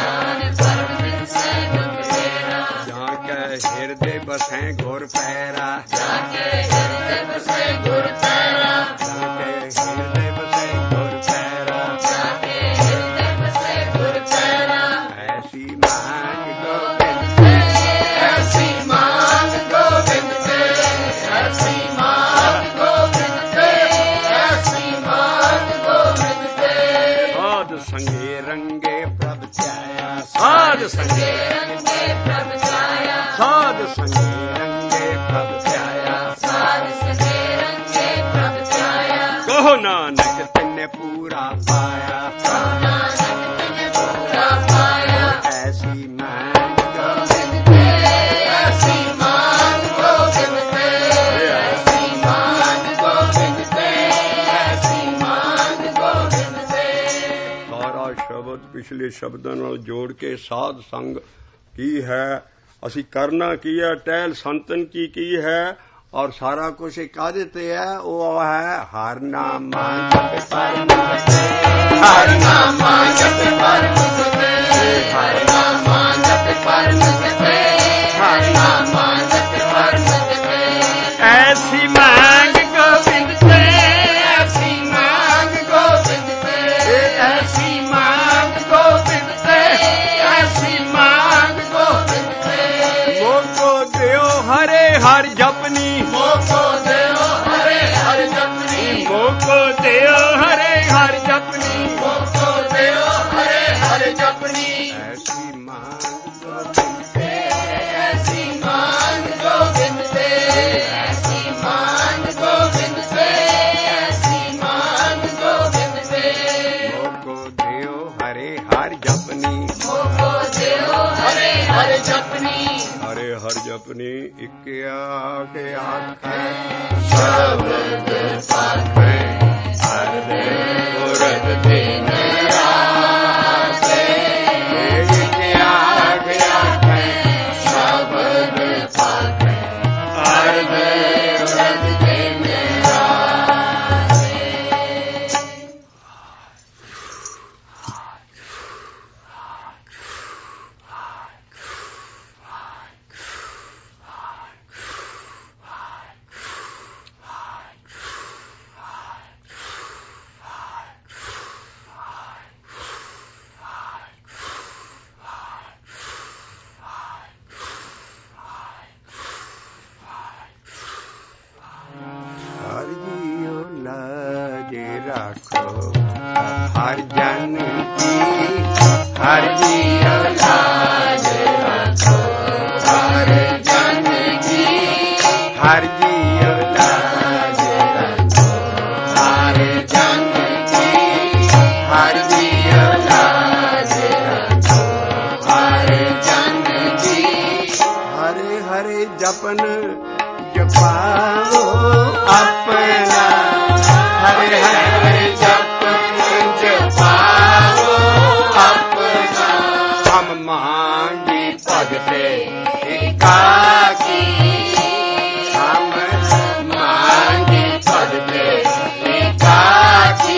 जाके हृदय बसे गुर पैरा, जाके हृदय बसे गुर पैरा, जाके हृदय बसे गुर पैरा, जाके हृदय बसे गुर पैरा। ऐसी मांग गोविंद से, ऐसी मांग गोविंद से, ऐसी मांग गोविंद से, ऐसी मांग गोविंद से। साध संगे रंगे प्रभ ध्याया, साध संगे रंगे प्रभ ध्याया, साध संगे रंगे प्रभ ध्याया, साध संगे रंगे प्रभ ध्याया। कहो नानक तिन्ने पूरा पाया, कहो नानक तिन्ने पूरा पाया। ऐसी मांग गोविंद से, ऐसी मांग गोविंद से, ऐसी मांग गोविंद से, ऐसी मांग गोविंद से। सारा शब्द पिछले शब्दाਂ ਨਾਲ ਜੋੜ ਕੇ ਸਾਧ ਸੰਗ ਕੀ ਹੈ, ਅਸੀਂ ਕਰਨਾ ਕੀ ਹੈ, ਟਹਿਲ ਸੰਤਨ ਕੀ ਹੈ, ਔਰ ਸਾਰਾ ਕੁਝ ਕਾਹਦੇ ਤੇ ਹੈ, ਉਹ ਹੈ ਹਰ ਨਾਮ ਜਪ ਪਰ ਮੰਗਤੇ, ਹਰ ਨਾਮ ਜਪ ਪਰ ਮੰਗਤੇ, ਹਰ ਨਾਮ ਜਪ ਪਰ ਮੰਗਤੇ, ਹਰ ਨਾਮ ਜਪ ਪਰ ਮੰਗਤੇ। ਐਸੀ ਮੰਗ ਗੋਬਿੰਦ ਤੇ, ਐਸੀ ਮੰਗ ਗੋਬਿੰਦ ਤੇ, ਐਸੀ ਮੰਗ ਗੋਬਿੰਦ ਤੇ, ਐਸੀ ਮੰਗ ਗੋਬਿੰਦ ਤੇ। ਮੋਕੋ ਦਿਓ ਹਰੇ ਹਰ ਜਪਨੀ, ਮੋਕੋ ਦਿਓ ਹਰੇ ਹਰ ਜਪਨੀ, ਮੋਕੋ ਦਿਓ ਹਰੇ ਹਰ ਜਪਨੀ, ਮੋਕੋ ਦਿਓ ਹਰੇ ਹਰ ਜਪਨੀ। ਐਸੀ ਮੰਗ ਗੋਬਿੰਦ ਤੇ, ਐਸੀ ਮੰਗ ਗੋਬਿੰਦ ਤੇ, ਐਸੀ ਮੰਗ ਗੋਬਿੰਦ ਤੇ, ਐਸੀ ਮੰਗ ਗੋਬਿੰਦ ਤੇ। ਮੋਕੋ ਦਿਓ ਹਰੇ ਹਰ ਜਪਨੀ, ਮੋਕੋ ਦਿਓ ਹਰੇ ਹਰ ਜਪਨੀ, ਹਰੇ ਹਰ ਜਪਨੀ। ਇੱਕ ਆਖ ਆਖੈ ਸ਼ਬਦ ਪਾਖੈ, ਹਰ ਦੇ ਪੁਰਖ ਦਿਨ ਰਾਤੇ। ਇੱਕ ਆਖ ਆਖੈ ਸ਼ਬਦ ਪਾਖੈ, ਹਰ ਦੇ ਪੁਰਖ ਦਿਨ ਰਾਤੇ। हर जियो लाज रखो हर जन की, हर जियो लाज रखो हर जन की, हर जियो लाज रखो हर जन की। हरे हरे जपन जपाओ अपना, हरे हरे जपन जपाओ अपना। हम मांगी भगते एकाकी, हम मांगी भगते एकाकी।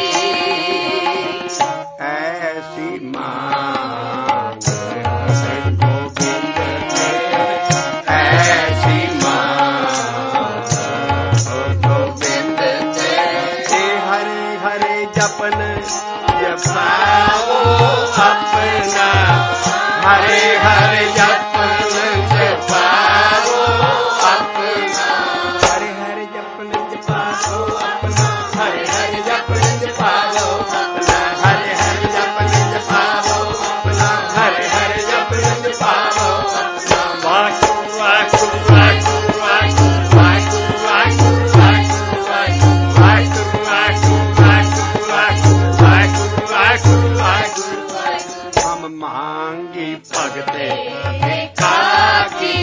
ऐसी मांग गोविंद के, ऐसी मांग गोविंद के। हरे हरे जपन जपाओ अपना, हरे हरे जपन जपाओ अपना, हरे हरे जपन जपाओ अपना, हरे हरे जपन जपाओ अपना, हरे हरे जपन जपाओ अपना, हरे हरे जपन जपाओ अपना। वाकु वाकु वाकु वाकु वाकु वाकु वाकु वाकु वाकु वाकु वाकु वाकु। हम मांगी भगते एकाकी,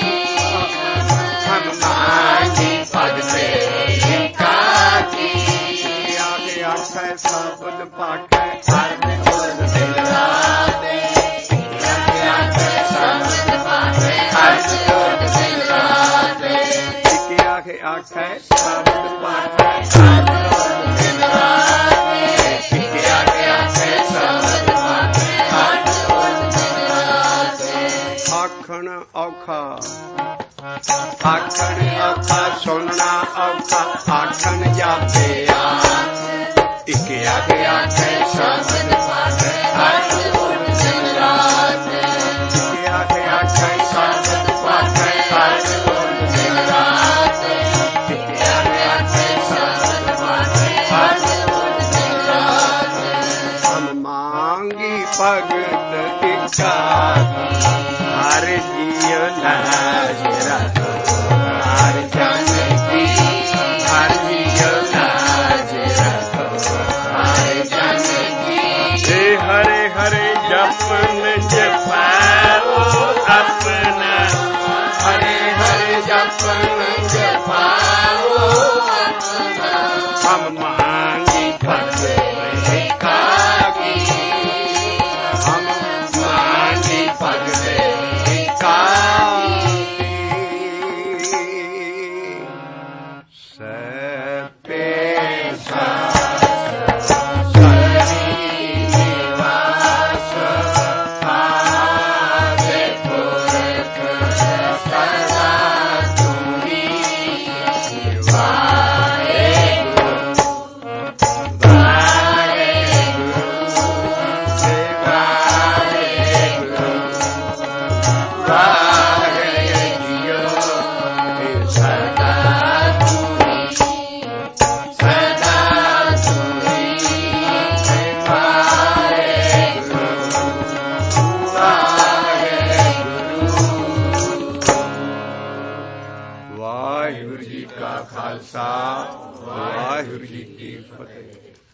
हम मांगी भगते एकाकी। आगे आखे सबन पाखे हर उर्द दिल राते, आगे आखे सबन पाखे हर उर्द दिल राते, आगे आखे सबन पाखे हर उर्द दिल राते, आगे आखे सबन पाखे हर उर्द दिल राते। आखण औखा, आखण औखा सुनना औखा, आखण जापिया एक आगे आखे सबन पाखे हर उर्द दिल राते, एक आगे आखे सबन पाखे हर उर्द दिल राते, एक आगे आखे सबन पाखे हर उर्द दिल राते। हम मांगी भगत एकाकी, हर जियो लाज रखो हर जन की, हर जियो लाज रखो हर जन की। हरे हरे जपन जपाओ अपना, हरे हरे जपन जपाओ अपना। हम मांगी भगते एकाकी, हम मांगी भगते एकाकी। सत्य श्रीनिवास आदि पुरख सदा तुम्ही वाहेगुरु, वाहेगुरु, वाहेगुरु, वाहेगुरु। सदा तुम्ही, सदा तुम्ही वाहेगुरु, वाहेगुरु। वाहिगुरु जी का खालसा, वाहिगुरु जी की फतेह।